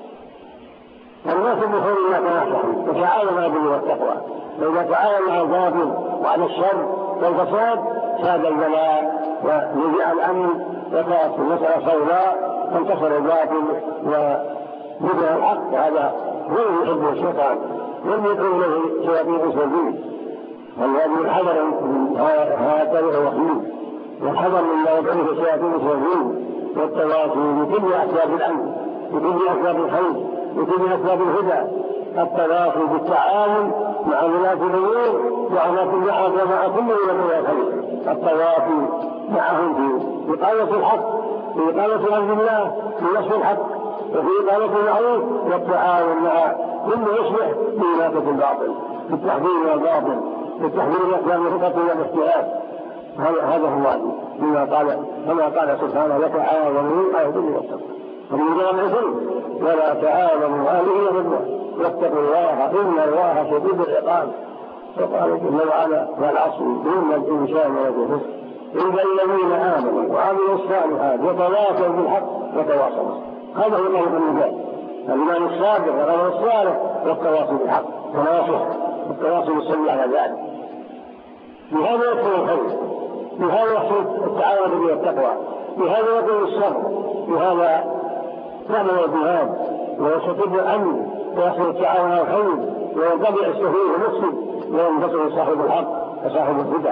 الناس بخير ما تناصحوا وتعاونوا على البر والتقوى، فإذا تعاونوا على الباطل وعلى الشر والفساد ساد البلاء ونزع الأمن وكانت المسألة سوداء وانتصر الباطل وبدأ الحق. وهذا غير يحبه الشيطان لم يدعو له شياطين الإنس والجن، والواجب الحذر من هذا الوحيد والحذر مما يدعوه شياطين الإنس والجن، والتواصي بكل أسباب الأمن، بكل أسباب الخير، بكل أسباب الهدى. التواصي بالتعاون مع ولاة الأمور وعلى كل حال ومع كل ولاة الخير، التواصي معهم في إقامة الحق، في إقامة أمر الله، في نصر الحق، وفي إقامة المعروف، والتعاون مع كل يصلح في إماتة الباطل، في التحذير من الباطل، في التحذير من أسباب الخطط والاختلاف. هذا هو الواجب كما قال كما قال سبحانه: وتعاونوا على البر والتقوى ومن الإثم ولا تعاونوا على الإثم والعدوان واتقوا الله إن الله شديد العقاب. وقال جل وعلا: والعصر إن الإنسان لفي خسر إلا الذين آمنوا وعملوا الصالحات وتواصوا بالحق وتواصوا. هذا هو طريق النجاة، الإيمان الصادق والعمل الصالح والتواصي بالحق، تناصح والتواصي بالصبر على ذلك. بهذا يكون الخير، بهذا يحصل التعاون بالبر والتقوى، بهذا يكون الصبر، بهذا نعمل الجهاد ويستتب الأمن ويحصل التعاون على الخير وينتبع السفيه المسلم وينتصر صاحب الحق وصاحب الهدى.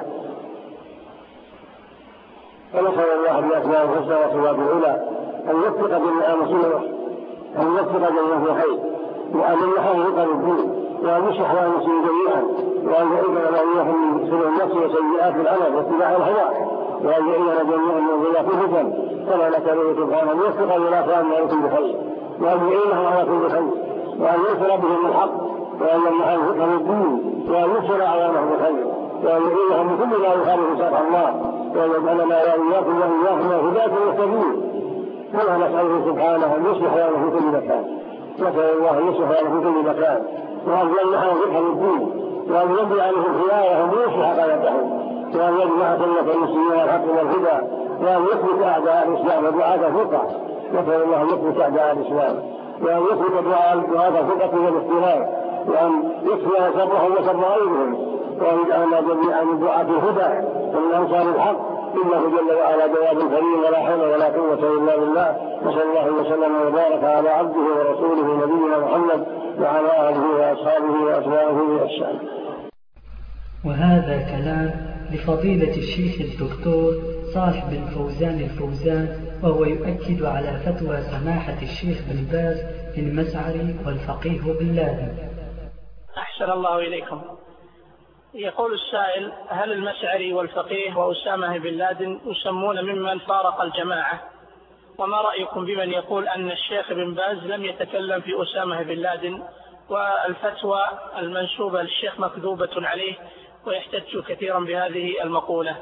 فنسأل الله بأسماء الحسنى وصفاته العلى أن يوفق جميع المسلمين، أن يوفق جميع في خير، وأن يحقق الدين، وأن يصلح المسلمين جميعا، وأن يعيذنا وإياهم من سوء النفس وسيئات العمل واتباع الهوى، وأن يعيذنا جميعا من ضياف الفتن. كما نسأله سبحانه أن يوفق الولاة على كل خير، وأن يعينهم على كل خير، وأن ينصر بهم الحق، وأن يمنعهم فتن الدين، وأن ينصر أعوانهم بالخير، وأن يعينهم من كل ما يخالف شرع الله، وأن يجعلنا وإياكم وإياهم هداة المهتدين. كما نسأله سبحانه أن يصلح لنا في كل مكان، نسأل الله أن يصلح لنا في كل مكان، وأن يمنعهم فتن الدين، وأن يبدي عنهم خيارهم ويصلح قادتهم، وأن يجمع سنة المسلمين الحق والهدى، وأن يثبت أعداء الإسلام ودعاة الفقه. نسأل الله أن يثبت أعداء الإسلام، وأن يثبت دعاة الفقه والاختلاف، وأن يكفي شرهم وشر غيرهم، وأن يجعلنا جميعا من دعاة الهدى ومن أنصار الحق، إنه جل وعلا جواب كريم ولا حول ولا قوة إلا بالله. وصلى الله وسلم وبارك على عبده ورسوله نبينا محمد وعلى آله وأصحابه وأتباعه بإحسان. وهذا كلام لفضيلة الشيخ الدكتور صالح بن فوزان الفوزان، وهو يؤكد على فتوى سماحة الشيخ بن باز المسعري والفقيه بن لادن. أحسن الله إليكم. يقول السائل: هل المسعري والفقيه وأسامة بن لادن يسمون ممن فارق الجماعة؟ وما رأيكم بمن يقول أن الشيخ بن باز لم يتكلم في أسامة بن لادن، والفتوى المنسوبة للشيخ مكذوبة عليه، ويحتج كثيرا بهذه المقولة؟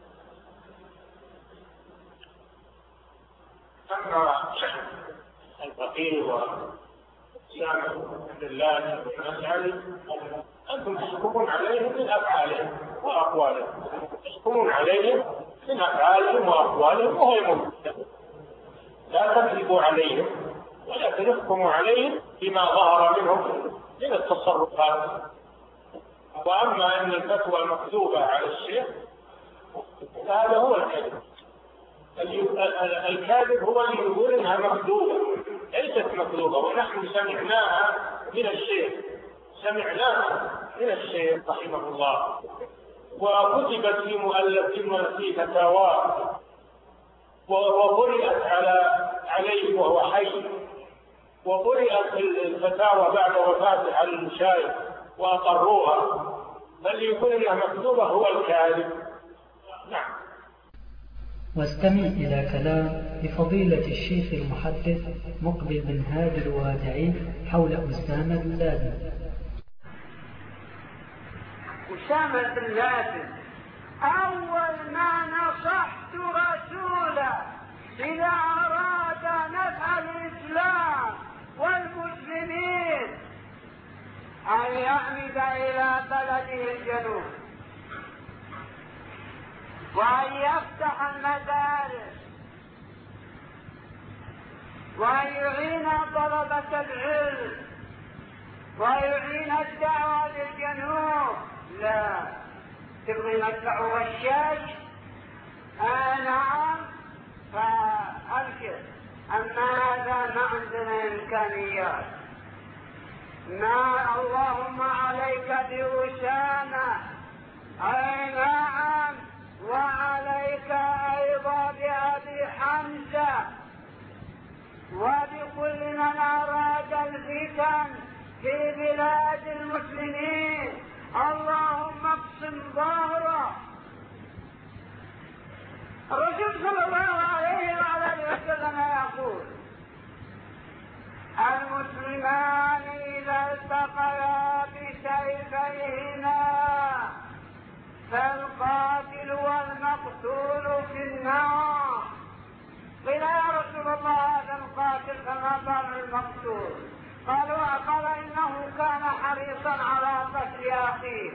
أما الفقيه وأسامة بن لادن والمسعري أنتم تحكمون عليهم من أفعالهم وأقوالهم، تحكمون عليهم من أفعالهم وأقوالهم وهي ممكنة، لا تكذبوا عليهم ولكن احكموا عليهم بما ظهر منهم من التصرفات. وأما أن الفتوى المكذوبة على الشيخ فهذا هو الكذب. الكاذب هو اللي يقول إنها مكذوبة، ليست مكذوبة، ونحن سمعناها من الشيخ سمعناها من الشيخ رحمه الله، وكتبت في مؤلف في فتاواه وقرأت على عليه وهو حي، وقرأت الفتاوى بعد وفاته على المشايخ وأقروها. فاللي يقول إنها مكتوبة هو الكاذب، واستمع إلى كلام لفضيلة الشيخ المحدث مقبل بن هادي الوادعي حول أسامة بن لادن. أسامة بن لادن أول ما نصحت رسولا إذا أراد نفع الإسلام والمسلمين أن يعمد إلى بلده الجنوب وأن يفتح المدارس وأن يعين طلبة العلم ويعين الدعوة للجنوب. لا تبغي مدفع والشاش؟ آه نعم فأبشر، أما هذا ما عندنا إمكانيات. ما اللهم عليك بأسامة، أي نعم، وعليك أيضا بأبي حمزة وبكل من أراد الفتن في بلاد المسلمين. اللهم اقسم ظهره. الرسول صلى الله عليه وعلى اله وسلم يقول: المسلمان إذا التقيا بسيفيهما فالقاتل والمقتول في النار. قيل يا رسول الله هذا القاتل فما بال المقتول؟ قالوا قال إنه كان حريصا على قتل أخيه.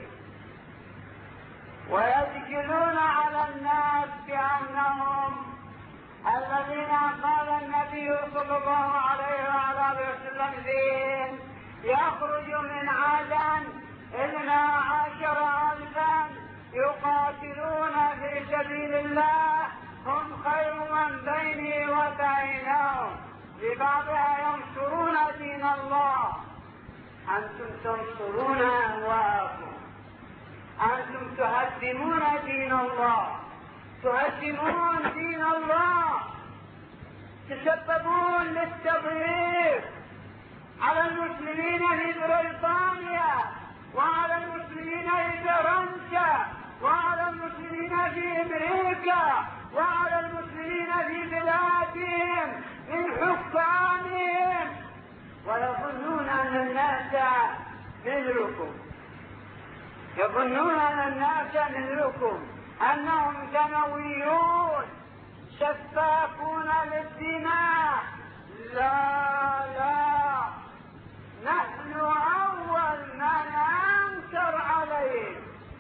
ويسجلون على الناس بأنهم الذين قال النبي صلى الله عليه وعلى وسلم فيهم يخرج من عدن اثنا عشر ألفا يقاتلون في سبيل الله هم خير من بيني وبينهم، لبعضها ينصرون دين الله. أنتم تنصرون أهواءكم، أنتم تهدمون دين الله، تهدمون دين الله، تسببون للتضييق على المسلمين في بريطانيا وعلى المسلمين في فرنسا وعلى المسلمين في أمريكا وعلى المسلمين في بلادهم من حكامهم، ويظنون أن الناس مثلكم، يظنون أن الناس مثلكم، أنهم دمويون سفاكون للدماء. لا لا، نحن أول من أنكر عليه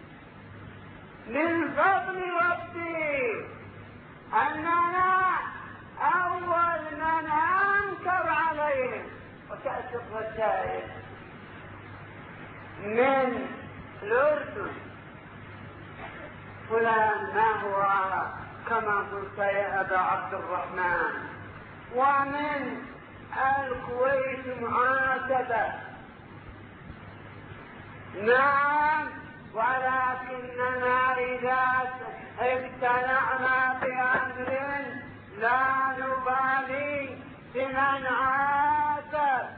من فضل ربي أننا أول من أنكر عليه. وتأتي الرسائل من الأردن: فلان ما هو كما قلت يا أبا عبد الرحمن، ومن الكويت معاتبة. نعم، ولكننا إذا ابتلعنا بأمر لا نبالي بمن عاتب.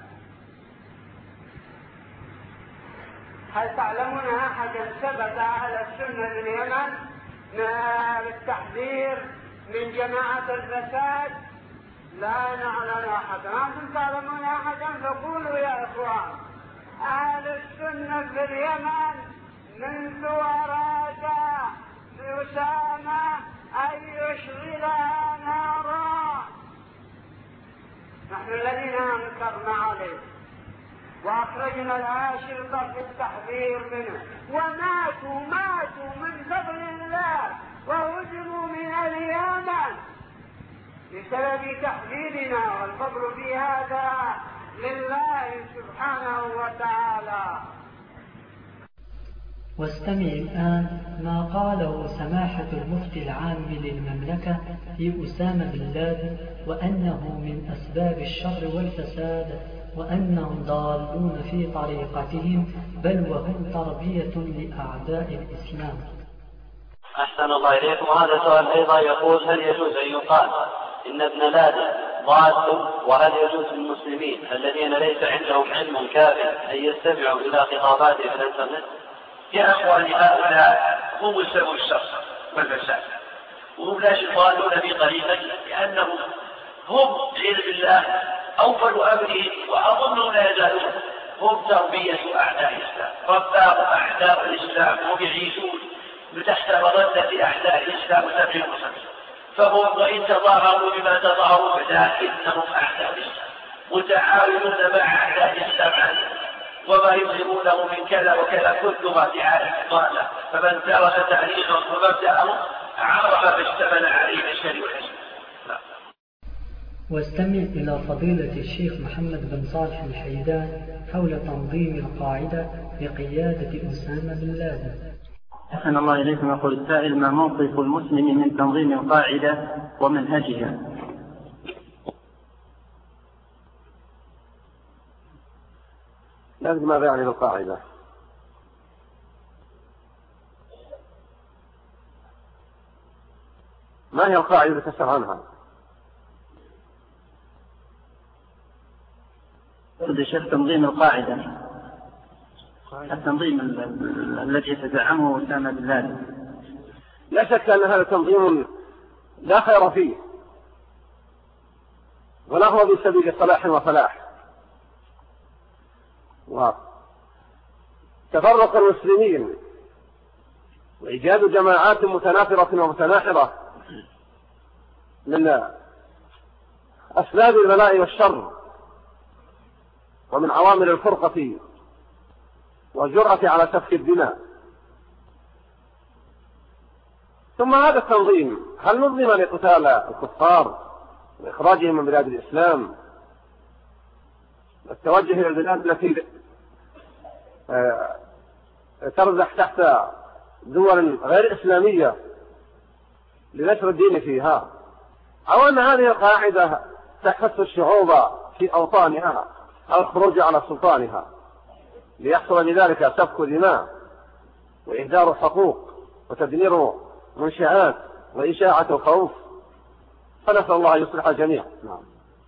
هل تعلمون أحدا ثبت على السنة باليمن بالتحذير من جماعة الفساد؟ لا نعلم أحدا. أنتم تعلمون أحدا فقولوا يا إخوان. أهل السنة في اليمن منذ أراد أسامة أن يشغلها نارا نحن الذين أنكرنا عليه وأخرجنا الأشرطة في التحذير منه، وماتوا ماتوا من فضل الله وهزموا من اليمن بسبب تحذيرنا، والفضل في هذا لله سبحانه وتعالى. واستمع الآن ما قاله سماحة المفتي العام للمملكة في أسامة بن لادن، وأنه من أسباب الشر والفساد، وأنهم ضالون في طريقتهم، بل وهم تربية لأعداء الإسلام. أحسن الله إليكم. وهذا سؤال أيضا يقول: هل يجوز أن يقال إن ابن لادن ضال؟ وهل يجوز للمسلمين الذين ليس عندهم علم كافٍ أن يستمعوا إلى خطاباته في الإنترنت؟ يا أخواني، هؤلاء هم سبب الشر والفساد، وهم لا يضالون بطريقة لأنهم هم بعلم الله أول أمره وأظنهم لا يزالون هم تربية أعداء الإسلام، رباهم أعداء الإسلام وهم يعيشون تحت مظلة أعداء الإسلام وتبعهم وسبيل، فهم وإن تظاهروا بما تظاهروا لكنهم أعداء الإسلام متعاونون مع أعداء الإسلام عنهم، وما يظهرونه من كذا وكذا كلها دعاية ضالة، فمن درس تاريخهم ومبدأهم عرف ما اشتمل عليه الشر والحسن. واستمع إلى فضيلة الشيخ محمد بن صالح الحيدان حول تنظيم القاعدة بقيادة أسامة بن لادن. أحسن الله إليكم. يقول السائل: ما موقف المسلم من تنظيم القاعدة ومنهجها؟ لا أدري ماذا يعني بالقاعدة. ما هي القاعدة التي تسأل عنها؟ الشيخ تنظيم القاعدة، التنظيم الذي يتزعمه أسامة بن لادن. لا شك أن هذا تنظيم لا خير فيه ولا هو بسبيل صلاح وفلاح، وتفرق المسلمين وإيجاد جماعات متنافرة ومتناحرة من أسباب البلاء والشر ومن عوامل الفرقة والجرأة على سفك الدماء. ثم هذا التنظيم هل نظم لقتال الكفار وإخراجهم من بلاد الإسلام والتوجه إلى البلاد التي ترزح تحت دول غير إسلامية لنشر الدين فيها، أو أن هذه القاعدة تحث الشعوب في أوطانها أو الخروج على سلطانها ليحصل لذلك سفك دماء وإهدار حقوق وتدمير منشآت وإشاعة الخوف؟ فنسأل الله يصلح الجميع. نعم.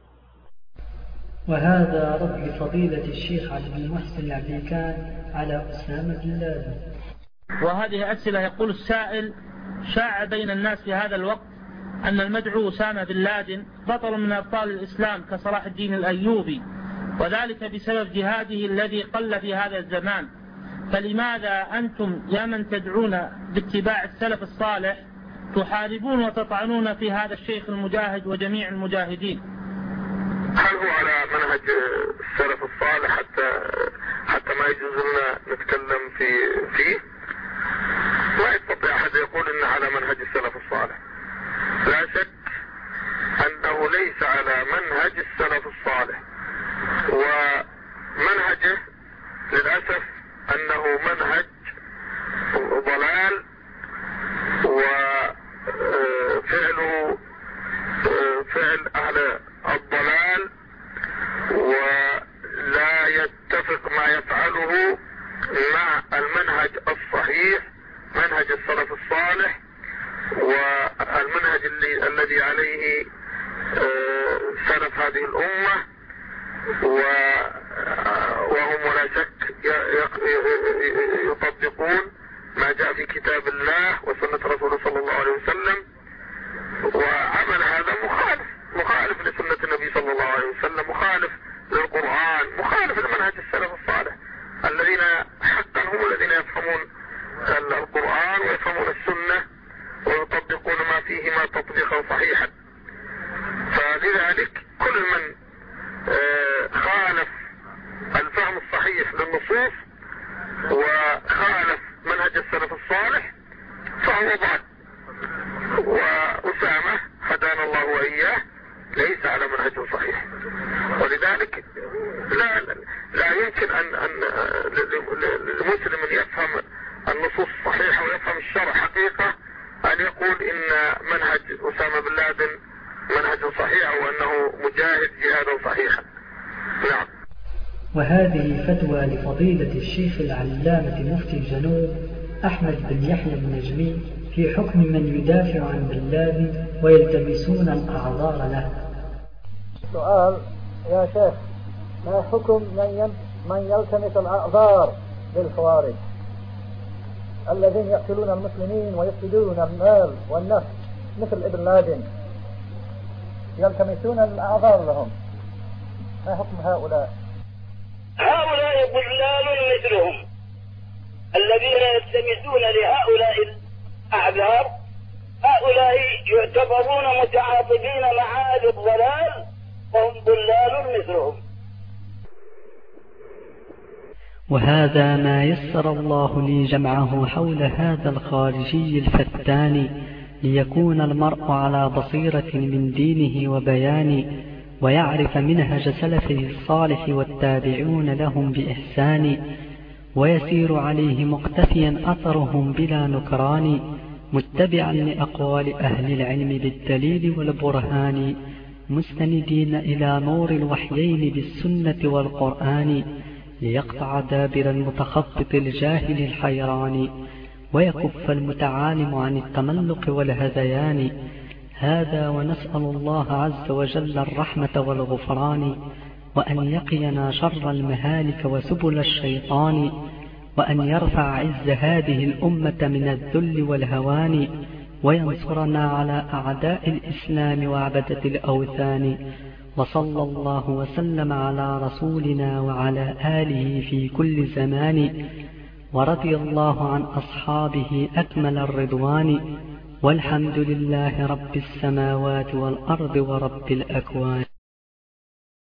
وهذا رد فضيلة الشيخ علي بن محسن العبيكان على أسامة بن لادن. وهذه أسئلة. يقول السائل: شاع بين الناس في هذا الوقت أن المدعو أسامة بن لادن بطل من أبطال الإسلام كصلاح الدين الأيوبي، وذلك بسبب جهاده الذي قل في هذا الزمان، فلماذا أنتم يا من تدعون باتباع السلف الصالح تحاربون وتطعنون في هذا الشيخ المجاهد وجميع المجاهدين؟ هل هو على منهج السلف الصالح حتى حتى ما يجوز لنا نتكلم في فيه؟ لا يستطيع أحد يقول إن على منهج السلف الصالح. لا شك أنه ليس على منهج السلف الصالح، ومنهجه للأسف أنه منهج ضلال، وفعله فعل أهل الضلال، ولا يتفق ما يفعله مع المنهج الصحيح منهج السلف الصالح والمنهج الذي عليه سلف هذه الأمة، وهم ولا شك يطبقون ما جاء في كتاب الله وسنة رسوله صلى الله عليه وسلم، وعمل هذا مخالف مخالف لسنة النبي صلى الله عليه وسلم، مخالف للقرآن، مخالف لمنهج السلف الصالح الذين حقا هم الذين يفهمون القرآن ويفهمون السنة ويطبقون ما فيهما تطبيقا صحيحا. فلذلك كل من خالف الفهم الصحيح للنصوص وخالف منهج السلف الصالح فهو ضال. وأسامة هدانا الله وإياه ليس على منهج صحيح، ولذلك لا لا يمكن أن أن للمسلم أن يفهم النصوص الصحيحة ويفهم الشرع حقيقة أن يقول إن منهج أسامة بن لادن منهج صحيح وأنه مجاهد جهادا صحيحا. نعم. وهذه فتوى لفضيلة الشيخ العلامة مفتي الجنوب أحمد بن يحيى النجمي في حكم من يدافع عن بن لادن ويلتمسون الأعذار له. سؤال: يا شيخ، ما حكم من من يلتمس الأعذار للخوارج الذين يقتلون المسلمين ويفسدون المال والنفس مثل ابن لادن يلتمسون الأعذار لهم، ما حكم هؤلاء؟ هؤلاء ضلال مثلهم الذين يلتمسون لهؤلاء الأعذار، هؤلاء يعتبرون متعاطفين مع أهل الضلال وهم ضلال مثلهم. وهذا ما يسر الله لي جمعه حول هذا الخارجي الفتان، ليكون المرء على بصيرة من دينه وبيان، ويعرف منهج سلفه الصالح والتابعون لهم بإحسان، ويسير عليه مقتفيا أثرهم بلا نكران، متبعا لأقوال أهل العلم بالدليل والبرهان، مستندين إلى نور الوحيين بالسنة والقرآن، ليقطع دابر المتخبط الجاهل الحيران، ويكف المتعالم عن التملق والهذيان. هذا ونسأل الله عز وجل الرحمة والغفران، وأن يقينا شر المهالك وسبل الشيطان، وأن يرفع عز هذه الأمة من الذل والهوان، وينصرنا على أعداء الإسلام وعبدة الأوثان. وصلى الله وسلم على رسولنا وعلى آله في كل زمان، ورضي الله عن أصحابه أكمل الرضوان، والحمد لله رب السماوات والأرض ورب الأكوان.